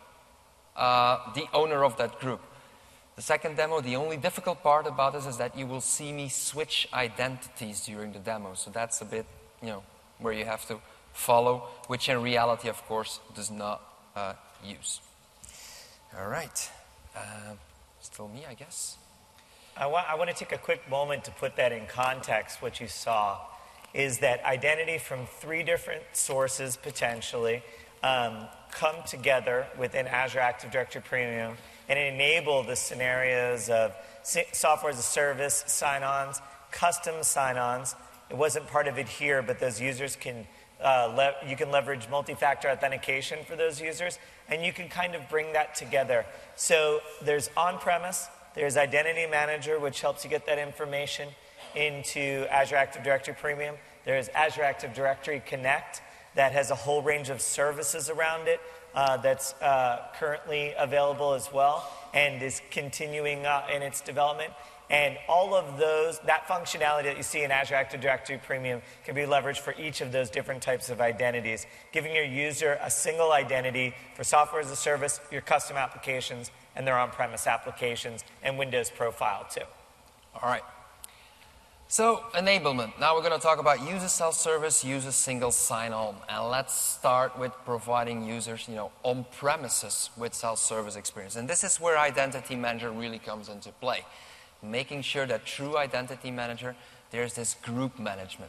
the owner of that group. The second demo, the only difficult part about this is that you will see me switch identities during the demo. So that's a bit, where you have to follow, which in reality, of course, does not use. All right. Still me, I guess.
I want to take a quick moment to put that in context. What you saw is that identity from 3 different sources, potentially, come together within Azure Active Directory Premium and enable the scenarios of software as a service sign-ons, custom sign-ons. It wasn't part of it here, but those users can you can leverage multi-factor authentication for those users, and you can kind of bring that together. So there's on-premise, there's Identity Manager, which helps you get that information into Azure Active Directory Premium. There's Azure Active Directory Connect that has a whole range of services around it that's currently available as well and is continuing in its development. And all of that functionality that you see in Azure Active Directory Premium can be leveraged for each of those different types of identities, giving your user a single identity for software as a service, your custom applications, and their on-premise applications, and Windows Profile too.
All right. So, enablement. Now we're going to talk about user self-service, user single sign-on. And let's start with providing users, on premises with self-service experience. And this is where Identity Manager really comes into play. Making sure that through Identity Manager, there's this group management.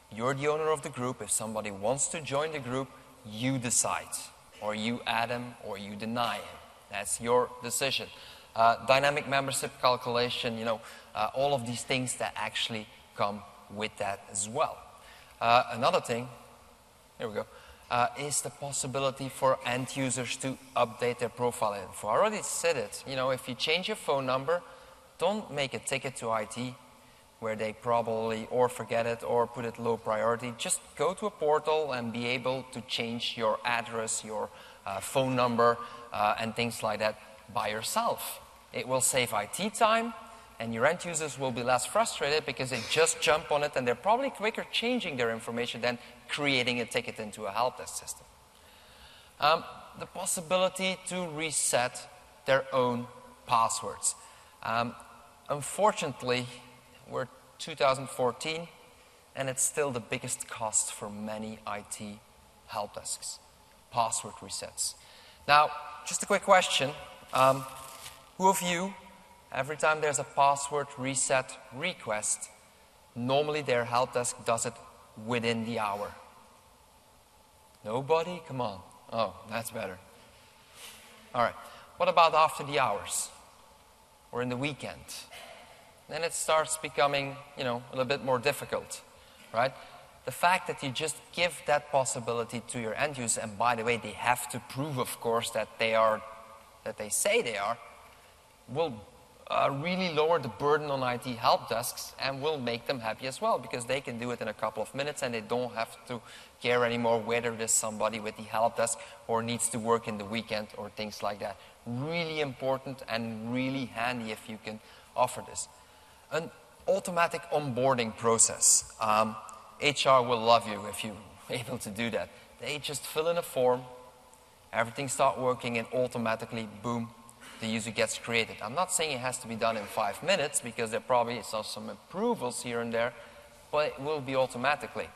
You're the owner of the group. If somebody wants to join the group, you decide. Or you add him or you deny him. That's your decision. Dynamic membership calculation, all of these things that actually come with that as well. Another thing, here we go, is the possibility for end users to update their profile info. I already said it. If you change your phone number, don't make a ticket to IT where they probably or forget it or put it low priority. Just go to a portal and be able to change your address, your phone number, and things like that by yourself. It will save IT time, and your end users will be less frustrated because they just jump on it, and they're probably quicker changing their information than creating a ticket into a help desk system. The possibility to reset their own passwords. Unfortunately, we're 2014, and it's still the biggest cost for many IT help desks. Password resets. Now, just a quick question. Who of you, every time there's a password reset request, normally their help desk does it within the hour? Nobody? Come on. Oh, that's better. All right. What about after the hours? Or in the weekend? Then it starts becoming, a little bit more difficult, right? The fact that you just give that possibility to your end user, and by the way, they have to prove, of course, that they say they are, will really lower the burden on IT help desks and will make them happy as well, because they can do it in a couple of minutes and they don't have to care anymore whether there's somebody with the help desk or needs to work in the weekend or things like that. Really important and really handy if you can offer this. An automatic onboarding process. HR will love you if you're able to do that. They just fill in a form, everything starts working, and automatically, boom, the user gets created. I'm not saying it has to be done in 5 minutes, because there probably is some approvals here and there, but it will be automatically.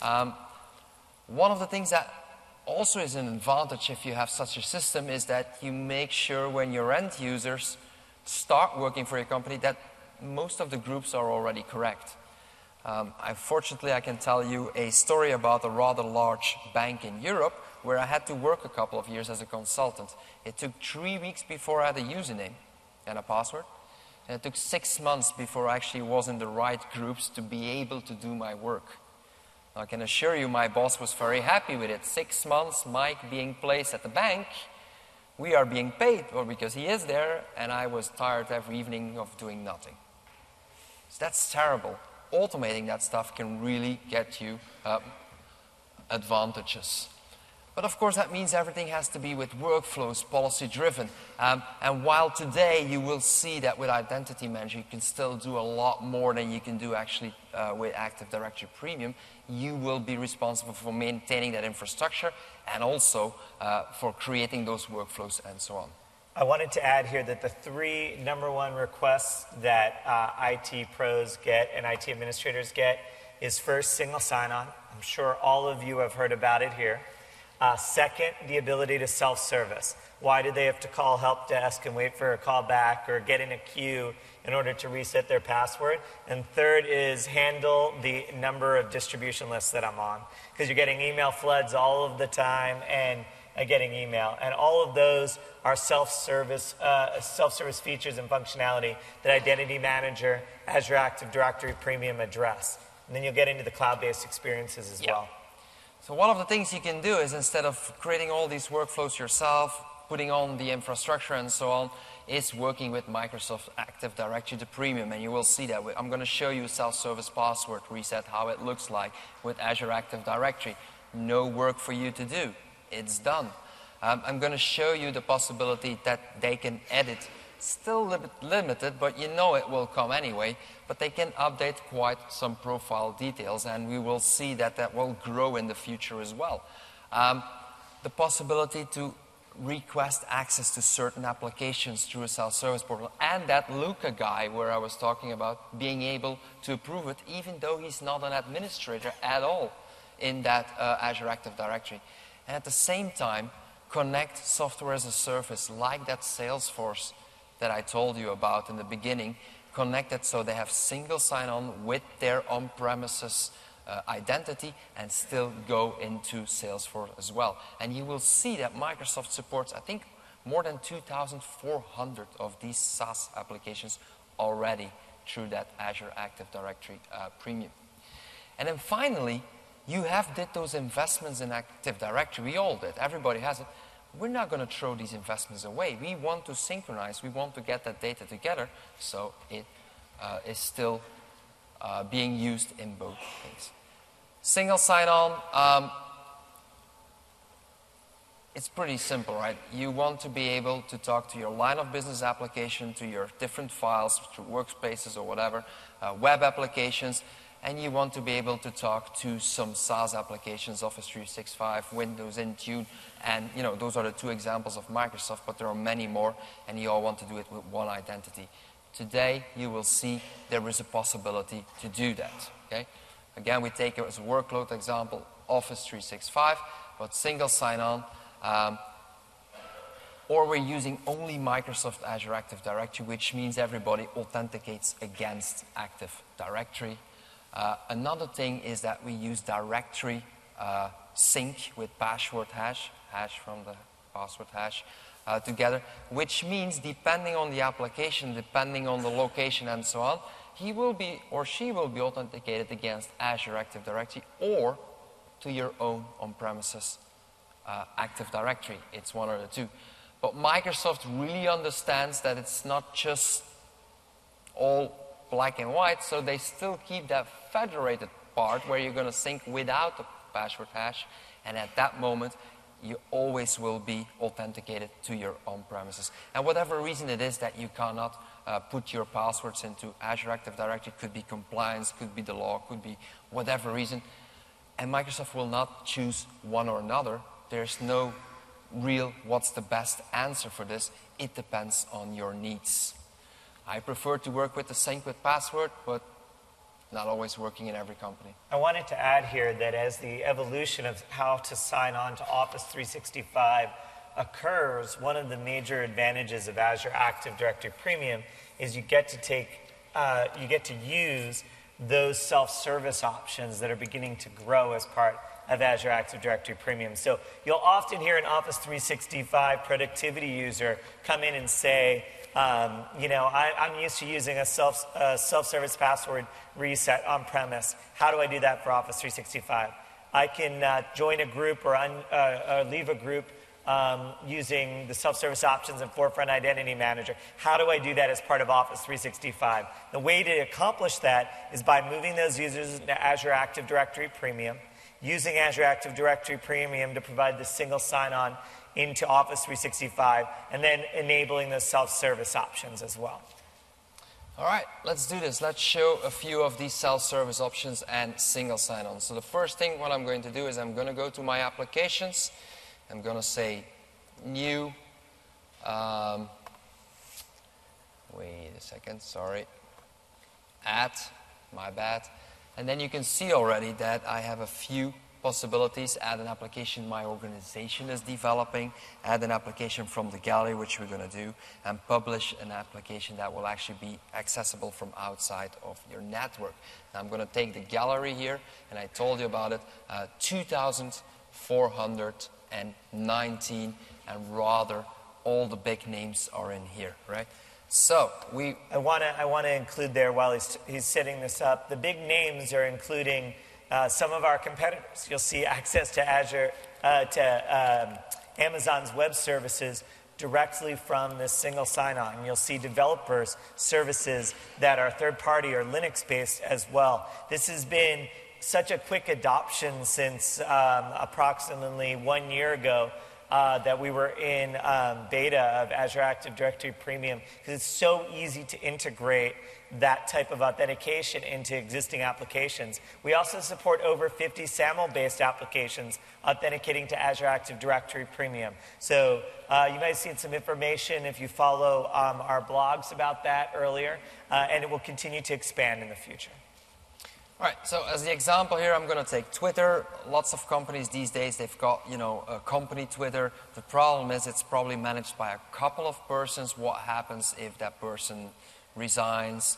One of the things that also is an advantage if you have such a system is that you make sure when your end users start working for your company that most of the groups are already correct. Unfortunately, I can tell you a story about a rather large bank in Europe where I had to work a couple of years as a consultant. It took 3 weeks before I had a username and a password. And it took 6 months before I actually was in the right groups to be able to do my work. I can assure you my boss was very happy with it. 6 months, Mike being placed at the bank, we are being paid, or because he is there, and I was tired every evening of doing nothing. So that's terrible. Automating that stuff can really get you advantages. But of course that means everything has to be with workflows, policy driven. And while today you will see that with Identity Manager you can still do a lot more than you can do actually with Active Directory Premium, you will be responsible for maintaining that infrastructure and also for creating those workflows and so on.
I wanted to add here that the 3 #1 requests that IT pros get and IT administrators get is first, single sign-on. I'm sure all of you have heard about it here. Second, the ability to self-service. Why do they have to call help desk and wait for a call back or get in a queue in order to reset their password? And third is handle the number of distribution lists that I'm on, because you're getting email floods all of the time and getting email. And all of those are self-service features and functionality that Identity Manager, Azure Active Directory Premium address. And then you'll get into the cloud-based experiences as well.
So one of the things you can do is, instead of creating all these workflows yourself, putting on the infrastructure and so on, is working with Microsoft Active Directory to Premium. And you will see that. I'm going to show you self-service password reset, how it looks like with Azure Active Directory. No work for you to do. It's done. I'm going to show you the possibility that they can edit. Still limited, but you know it will come anyway. But they can update quite some profile details, and we will see that that will grow in the future as well. The possibility to request access to certain applications through a self-service portal, and that Luca guy where I was talking about being able to approve it, even though he's not an administrator at all in that Azure Active Directory. And at the same time, connect software as a service like that Salesforce that I told you about in the beginning, connected so they have single sign-on with their on-premises identity and still go into Salesforce as well. And you will see that Microsoft supports, I think, more than 2,400 of these SaaS applications already through that Azure Active Directory Premium. And then finally, you have did those investments in Active Directory. We all did. Everybody has it. We're not going to throw these investments away. We want to synchronize. We want to get that data together so it is still being used in both things. Single sign-on. It's pretty simple, right? You want to be able to talk to your line of business application, to your different files, through workspaces or whatever, web applications, and you want to be able to talk to some SaaS applications, Office 365, Windows, Intune, and those are the two examples of Microsoft, but there are many more, and you all want to do it with one identity. Today, you will see there is a possibility to do that, okay? Again, we take it as a workload example, Office 365, but single sign-on, or we're using only Microsoft Azure Active Directory, which means everybody authenticates against Active Directory. Another thing is that we use directory sync with password hash from the password hash together, which means depending on the application, depending on the location and so on, he will be or she will be authenticated against Azure Active Directory or to your own on-premises Active Directory. It's one or the two. But Microsoft really understands that it's not just all black and white, so they still keep that federated part where you're going to sync without the password hash, and at that moment you always will be authenticated to your on-premises. And whatever reason it is that you cannot put your passwords into Azure Active Directory, could be compliance, could be the law, could be whatever reason, and Microsoft will not choose one or another. There's no real what's the best answer for this. It depends on your needs. I prefer to work with the sync with password, but not always working in every company.
I wanted to add here that as the evolution of how to sign on to Office 365 occurs, one of the major advantages of Azure Active Directory Premium is you get to use those self-service options that are beginning to grow as part of Azure Active Directory Premium. So you'll often hear an Office 365 productivity user come in and say, I'm used to using a self-service password reset on-premise. How do I do that for Office 365? I can join a group or leave a group using the self-service options in Forefront Identity Manager. How do I do that as part of Office 365? The way to accomplish that is by moving those users into Azure Active Directory Premium, using Azure Active Directory Premium to provide the single sign-on into Office 365, and then enabling those self-service options as well.
All right, let's do this. Let's show a few of these self-service options and single sign-on. So the first thing what I'm going to do is I'm going to go to my applications. I'm going to say new. Wait a second, sorry. Add, my bad. And then you can see already that I have a few possibilities. Add an application my organization is developing, add an application from the gallery, which we're going to do, and publish an application that will actually be accessible from outside of your network. Now I'm going to take the gallery here, and I told you about it, 2,419, and rather all the big names are in here, right? So I want to include there while he's setting this up, the big names are including some of our competitors. You'll see access to Azure, Amazon's web services directly from this single sign-on. You'll see developers' services that are third-party or Linux-based as well. This has been such a quick adoption since approximately 1 year ago that we were in beta of Azure Active Directory Premium, because it's so easy to integrate that type of authentication into existing applications. We also support over 50 SAML-based applications authenticating to Azure Active Directory Premium. So you might have seen some information if you follow our blogs about that earlier, and it will continue to expand in the future. All right, so as the example here, I'm going to take Twitter. Lots of companies these days, they've got, a company Twitter. The problem is it's probably managed by a couple of persons. What happens if that person resigns,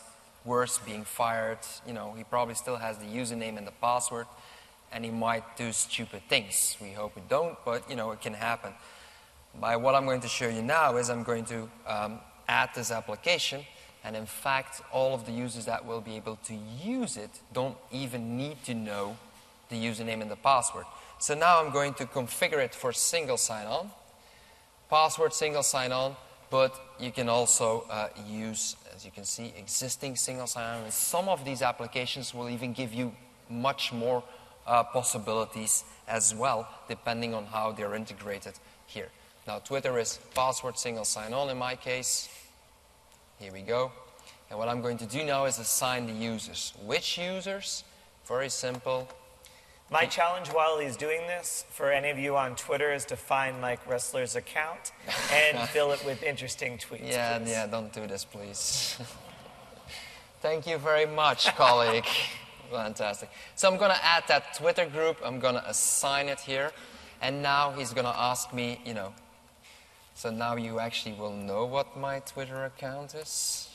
worse, being fired. You know, he probably still has the username and the password, and he might do stupid things. We hope it don't, but you know, it can happen. By what I'm going to show you now is I'm going to add this application, and in fact, all of the users that will be able to use it don't even need to know the username and the password. So now I'm going to configure it for single sign-on, password single sign-on, but you can also use, as you can see, existing single sign-on. And some of these applications will even give you much more possibilities as well, depending on how they're integrated here. Now, Twitter is password single sign-on in my case. Here we go. And what I'm going to do now is assign the users. Which users? Very simple.
My challenge while he's doing this, for any of you on Twitter, is to find Mike Ressler's account and fill it with interesting tweets.
Yeah,
please.
yeah, don't do this, please. Thank you very much, colleague. Fantastic. So I'm going to add that Twitter group. I'm going to assign it here. And now he's going to ask me, you know, so now you actually will know what my Twitter account is.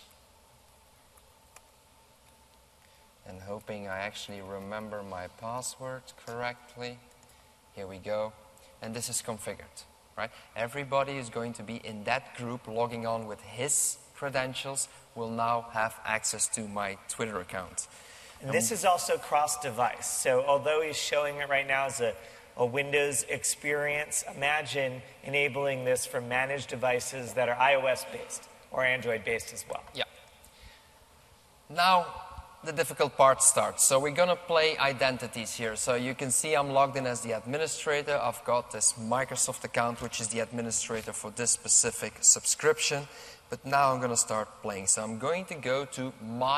And hoping I actually remember my password correctly. Here we go. And this is configured, right? Everybody is going to be in that group logging on with his credentials will now have access to my Twitter account.
And this is also cross-device. So although he's showing it right now as a Windows experience, imagine enabling this for managed devices that are iOS-based or Android-based as well.
Yeah. Now, the difficult part starts. So we're going to play identities here. So you can see I'm logged in as the administrator. I've got this Microsoft account, which is the administrator for this specific subscription. But now I'm going to start playing. So I'm going to go to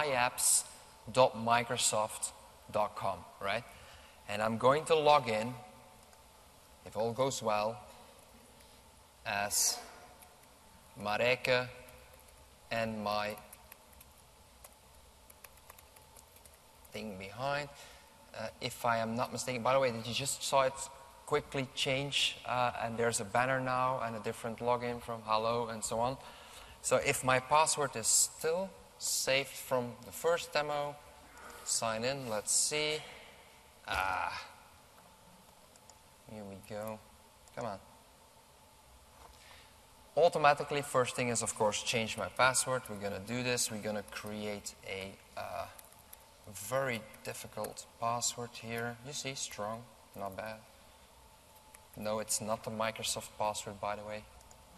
myapps.microsoft.com, right? And I'm going to log in, if all goes well, as Mareke and my thing behind. If I am not mistaken, by the way, did you just saw it quickly change and there's a banner now and a different login from hello and so on. So if my password is still saved from the first demo, sign in, let's see. Here we go. Come on. Automatically, first thing is, of course, change my password. We're going to do this. We're going to create a very difficult password here. You see, strong, not bad. No, it's not the Microsoft password, by the way.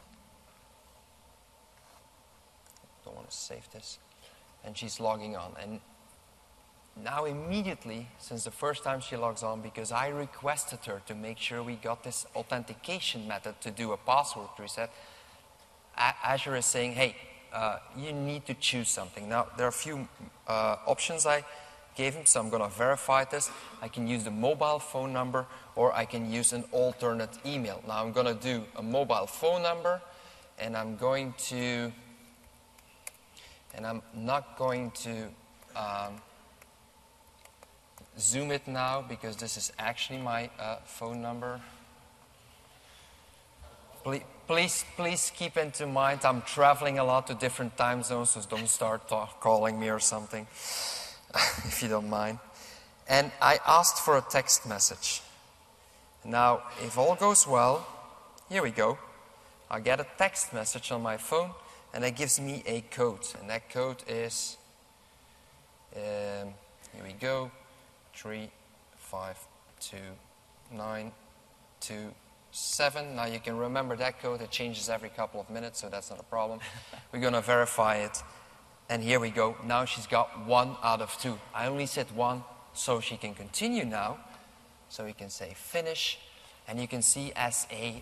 Don't want to save this. And she's logging on. And now immediately, since the first time she logs on, because I requested her to make sure we got this authentication method to do a password reset, Azure is saying, hey, you need to choose something. Now, there are a few options I gave him, so I'm going to verify this. I can use the mobile phone number, or I can use an alternate email. Now, I'm going to do a mobile phone number, and I'm going to, and I'm not going to zoom it now, because this is actually my phone number. Please keep into mind, I'm traveling a lot to different time zones, so don't start calling me or something, if you don't mind. And I asked for a text message. Now, if all goes well, here we go. I get a text message on my phone, and it gives me a code. And that code is, here we go, 352927. Now you can remember that code. It changes every couple of minutes, so that's not a problem. We're going to verify it. And here we go. Now she's got 1 out of 2. I only said 1, so she can continue now. So we can say finish. And you can see as a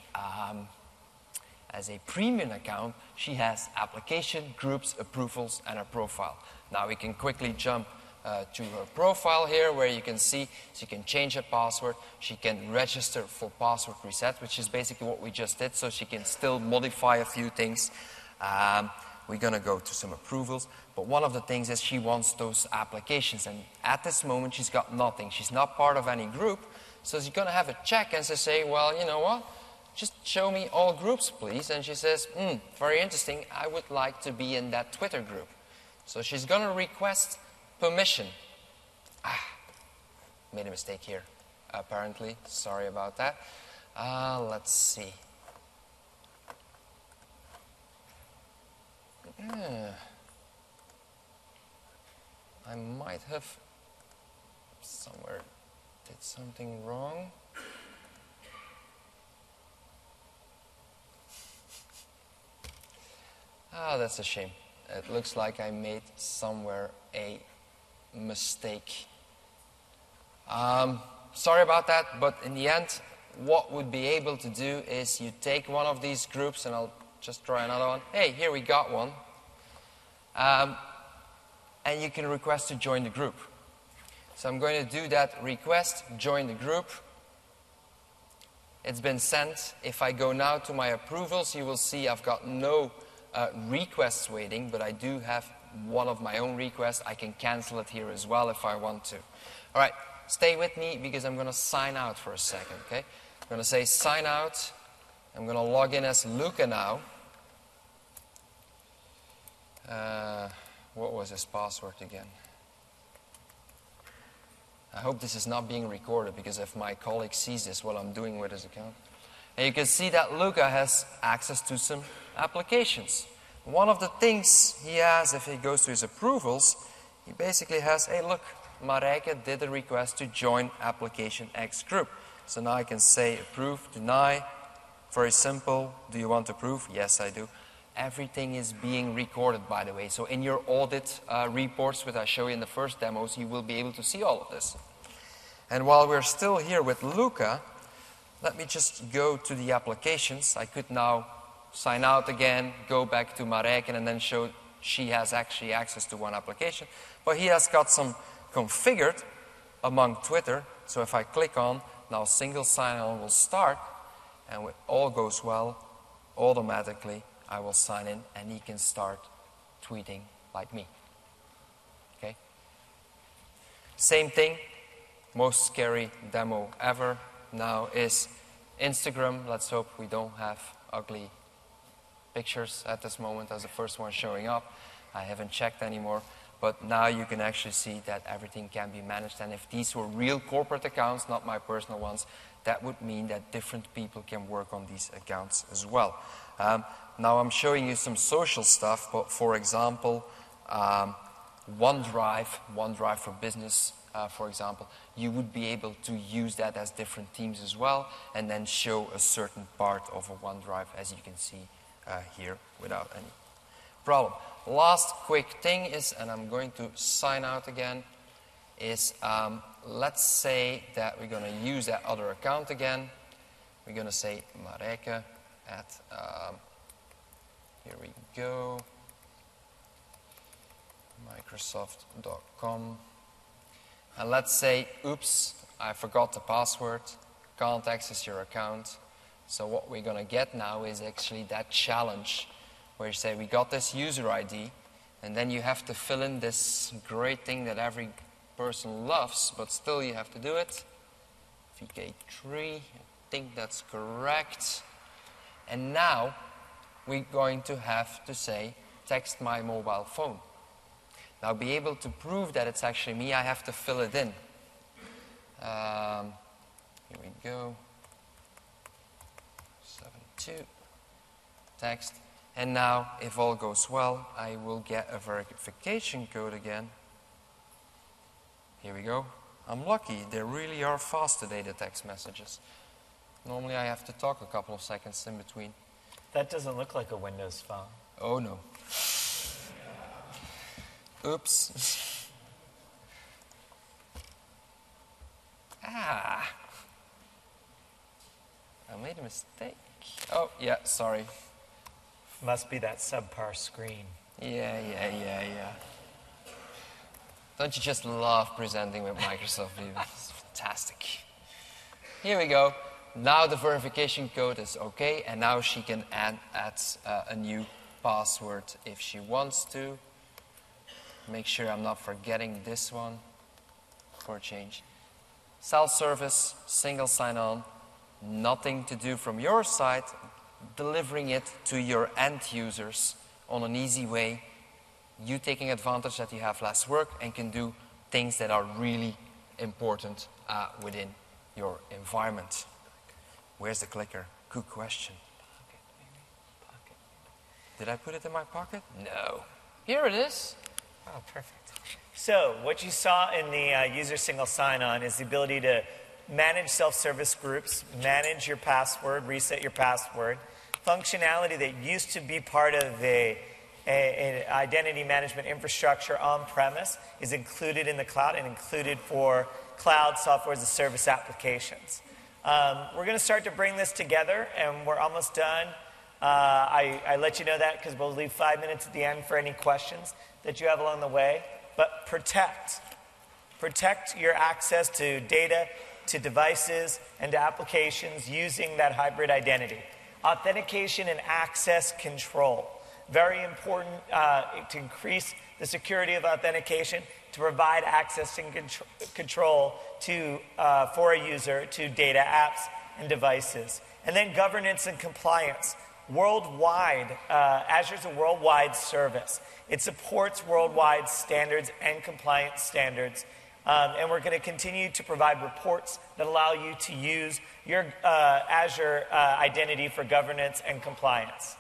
premium account, she has application, groups, approvals, and a profile. Now we can quickly jump to her profile here, where you can see she can change her password. She can register for password reset, which is basically what we just did, so she can still modify a few things. We're going to go to some approvals, but one of the things is she wants those applications, and at this moment she's got nothing. She's not part of any group, so she's going to have a check and say, well, you know what, just show me all groups, please. And she says, very interesting, I would like to be in that Twitter group. So she's going to request permission. Made a mistake here, apparently. Sorry about that. Let's see. I might have somewhere did something wrong. That's a shame. It looks like I made somewhere a mistake. Sorry about that, but in the end, what we'd be able to do is you take one of these groups, and I'll just try another one. Hey, here we got one. And you can request to join the group. So I'm going to do that request, join the group. It's been sent. If I go now to my approvals, you will see I've got no requests waiting, but I do have one of my own requests. I can cancel it here as well if I want to. All right, stay with me because I'm going to sign out for a second, okay? I'm going to say sign out. I'm going to log in as Luca now. What was his password again? I hope this is not being recorded because if my colleague sees this, what I'm doing with his account. And you can see that Luca has access to some applications. One of the things he has, if he goes to his approvals, he basically has, hey look, Marijke did a request to join application X group. So now I can say approve, deny. Very simple. Do you want to approve? Yes, I do. Everything is being recorded, by the way. So in your audit reports, which I show you in the first demos, you will be able to see all of this. And while we're still here with Luca, let me just go to the applications. I could now sign out again, go back to Marijke, and then show she has actually access to one application. But he has got some configured among Twitter. So if I click on, now single sign-on will start, and if all goes well, automatically I will sign in and he can start tweeting like me. Okay? Same thing, most scary demo ever now is Instagram. Let's hope we don't have ugly pictures at this moment as the first one showing up. I haven't checked anymore. But now you can actually see that everything can be managed. And if these were real corporate accounts, not my personal ones, that would mean that different people can work on these accounts as well. Now I'm showing you some social stuff, but for example, OneDrive for Business, for example, you would be able to use that as different teams as well, and then show a certain part of a OneDrive, as you can see here, without any problem. Last quick thing is, and I'm going to sign out again, is let's say that we're going to use that other account again. We're going to say Marijke at, here we go, Microsoft.com. And let's say, oops, I forgot the password, can't access your account. So what we're going to get now is actually that challenge where you say, we got this user ID, and then you have to fill in this great thing that every person loves, but still you have to do it. VK3, I think that's correct. And now we're going to have to say, text my mobile phone. Now, be able to prove that it's actually me, I have to fill it in. Here we go. 72. Text. And now, if all goes well, I will get a verification code again. Here we go. I'm lucky. They really are fast today, the text messages. Normally, I have to talk a couple of seconds in between.
That doesn't look like a Windows phone.
Oh, no. Oops. I made a mistake. Oh, yeah, sorry.
Must be that subpar screen.
Yeah. Don't you just love presenting with Microsoft View? It's fantastic. Here we go. Now the verification code is okay, and now she can add a new password if she wants to. Make sure I'm not forgetting this one for a change. Self-service, single sign-on, nothing to do from your side, delivering it to your end users on an easy way you taking advantage that you have less work and can do things that are really important within your environment. Where's the clicker? Good question. Did I put it in my pocket? No. Here it is.
Oh, perfect. So what you saw in the user single sign-on is the ability to manage self-service groups, manage your password, reset your password. Functionality that used to be part of an identity management infrastructure on-premise is included in the cloud and included for cloud software as a service applications. We're going to start to bring this together, and we're almost done. I let you know that because we'll leave 5 minutes at the end for any questions that you have along the way. But protect your access to data, to devices, and to applications using that hybrid identity. Authentication and access control. Very important to increase the security of authentication, to provide access and control to, for a user to data, apps, and devices. And then governance and compliance. Worldwide, Azure's a worldwide service. It supports worldwide standards and compliance standards. And we're going to continue to provide reports that allow you to use your Azure identity for governance and compliance.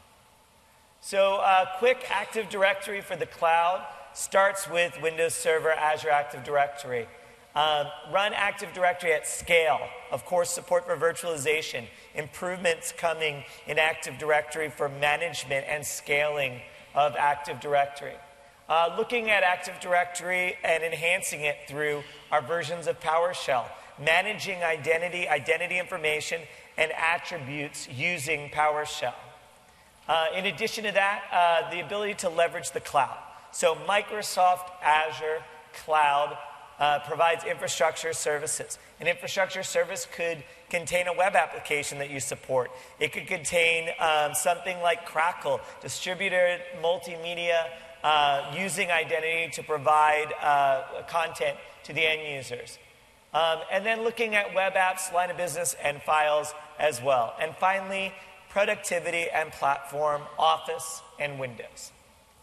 So quick Active Directory for the cloud starts with Windows Server, Azure Active Directory. Run Active Directory at scale. Of course, support for virtualization. Improvements coming in Active Directory for management and scaling of Active Directory. Looking at Active Directory and enhancing it through our versions of PowerShell. Managing identity information, and attributes using PowerShell. In addition to that, the ability to leverage the cloud. So Microsoft Azure Cloud provides infrastructure services. An infrastructure service could contain a web application that you support. It could contain something like Crackle, distributed multimedia using identity to provide content to the end users. And then looking at web apps, line of business, and files as well. And finally, productivity and platform, Office and Windows.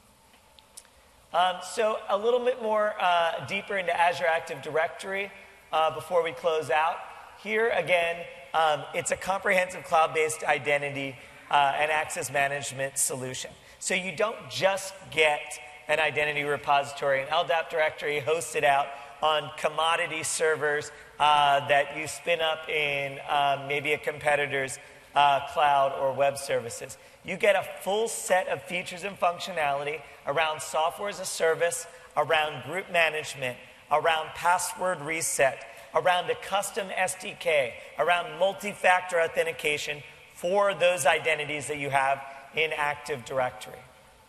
So a little bit more deeper into Azure Active Directory before we close out. Here again, it's a comprehensive cloud-based identity and access management solution. So you don't just get an identity repository, an LDAP directory hosted out on commodity servers that you spin up in maybe a competitor's cloud or web services. You get a full set of features and functionality around software as a service, around group management, around password reset, around a custom SDK, around multi-factor authentication for those identities that you have in Active Directory.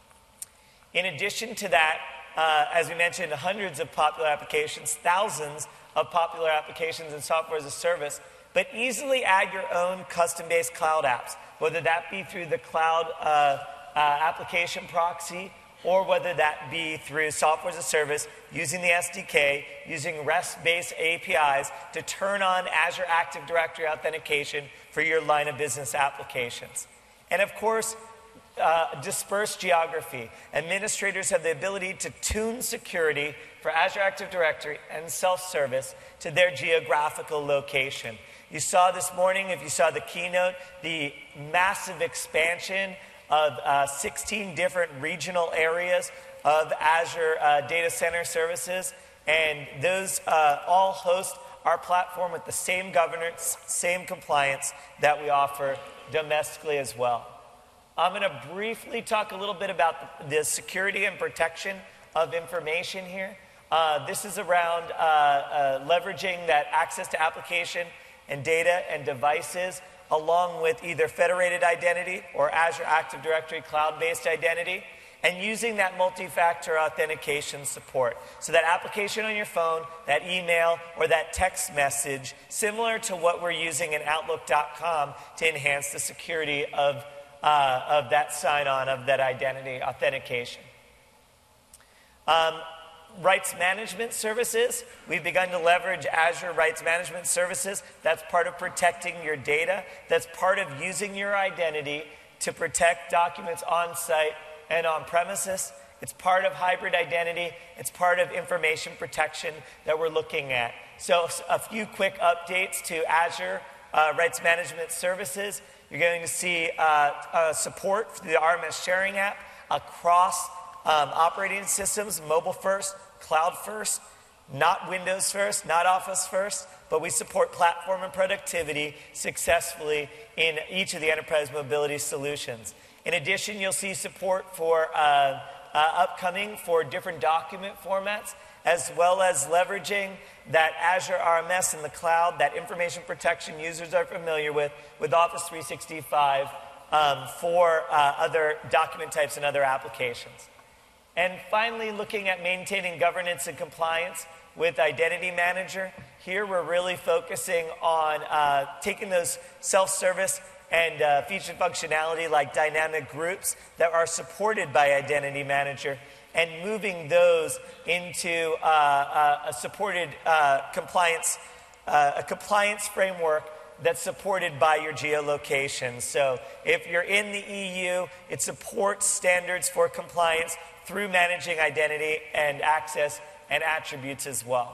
In addition to that, as we mentioned, hundreds of popular applications, thousands of popular applications and software as a service, but easily add your own custom-based cloud apps, whether that be through the cloud application proxy or whether that be through software as a service using the SDK, using REST-based APIs to turn on Azure Active Directory authentication for your line of business applications. And of course, dispersed geography. Administrators have the ability to tune security for Azure Active Directory and self-service to their geographical location. You saw this morning, if you saw the keynote, the massive expansion of 16 different regional areas of Azure data center services, and those all host our platform with the same governance, same compliance that we offer domestically as well. I'm going to briefly talk a little bit about the security and protection of information here. This is around leveraging that access to application and data and devices along with either federated identity or Azure Active Directory cloud-based identity, and using that multi-factor authentication support. So that application on your phone, that email, or that text message, similar to what we're using in Outlook.com to enhance the security of that sign-on, of that identity authentication. Rights management services. We've begun to leverage Azure Rights Management Services. That's part of protecting your data. That's part of using your identity to protect documents on-site and on premises. It's part of hybrid identity. It's part of information protection that we're looking at. So a few quick updates to Azure Rights Management Services. You're going to see support for the RMS sharing app across operating systems, mobile first, cloud first, not Windows first, not Office first, but we support platform and productivity successfully in each of the enterprise mobility solutions. In addition, you'll see support for upcoming for different document formats, as well as leveraging that Azure RMS in the cloud, that information protection users are familiar with Office 365 for other document types and other applications. And finally, looking at maintaining governance and compliance with Identity Manager. Here we're really focusing on taking those self-service and feature functionality like dynamic groups that are supported by Identity Manager and moving those into a supported compliance framework that's supported by your geolocation. So if you're in the EU, it supports standards for compliance through managing identity and access and attributes as well.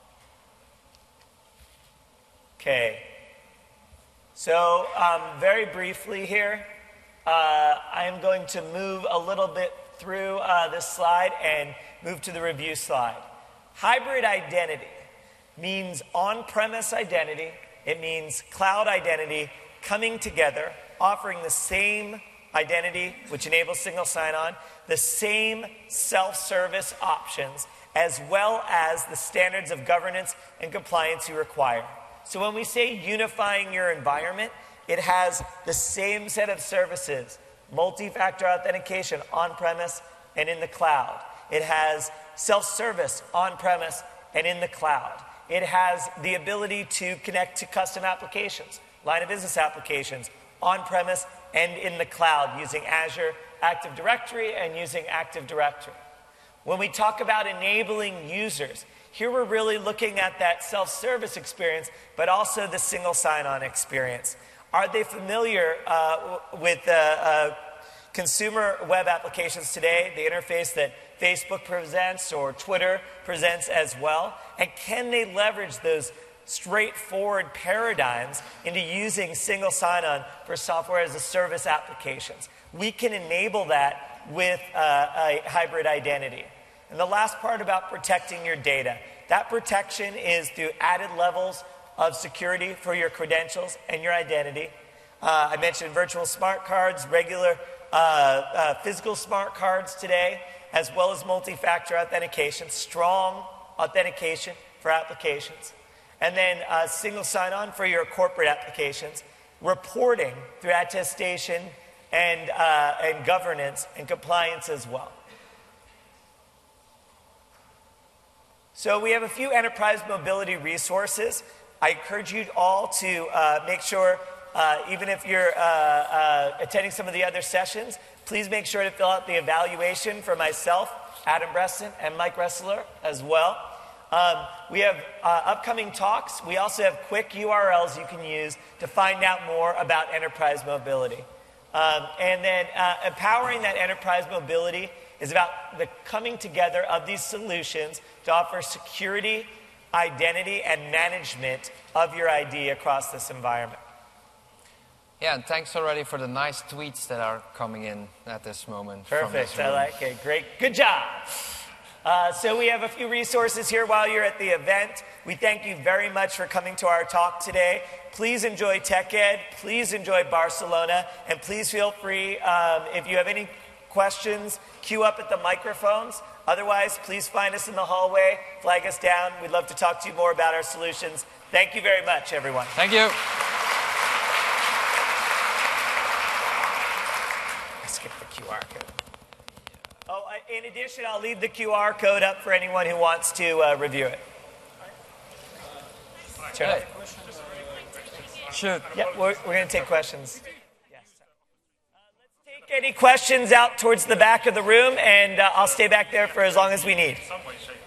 Okay. So very briefly here, I am going to move a little bit through this slide and move to the review slide. Hybrid identity means on-premise identity. It means cloud identity coming together, offering the same identity, which enables single sign-on, the same self-service options, as well as the standards of governance and compliance you require. So when we say unifying your environment, it has the same set of services, multi-factor authentication on-premise and in the cloud. It has self-service on-premise and in the cloud. It has the ability to connect to custom applications, line of business applications, on-premise and in the cloud using Azure Active Directory and using Active Directory. When we talk about enabling users, here we're really looking at that self-service experience, but also the single sign-on experience. Are they familiar with consumer web applications today, the interface that Facebook presents or Twitter presents as well? And can they leverage those straightforward paradigms into using single sign-on for software as a service applications? We can enable that with a hybrid identity. And the last part about protecting your data. That protection is through added levels of security for your credentials and your identity. I mentioned virtual smart cards, regular physical smart cards today, as well as multi-factor authentication, strong authentication for applications. And then single sign-on for your corporate applications, reporting through attestation and governance and compliance as well. So we have a few enterprise mobility resources. I encourage you all to make sure, even if you're attending some of the other sessions, please make sure to fill out the evaluation for myself, Adam Bresson, and Mike Ressler as well. We have upcoming talks. We also have quick URLs you can use to find out more about enterprise mobility. And then empowering that enterprise mobility is about the coming together of these solutions to offer security, identity, and management of your ID across this environment.
Yeah, and thanks already for the nice tweets that are coming in at this moment.
Perfect, I like it. Great, good job. So we have a few resources here while you're at the event. We thank you very much for coming to our talk today. Please enjoy TechEd, please enjoy Barcelona, and please feel free, if you have any questions, queue up at the microphones. Otherwise, please find us in the hallway, flag us down. We'd love to talk to you more about our solutions. Thank you very much, everyone.
Thank you.
Skip the QR code. Oh, in addition, I'll leave the QR code up for anyone who wants to review it.
Hey. Shoot.
Yeah, we're going to take questions. Let's take any questions out towards the back of the room, and I'll stay back there for as long as we need.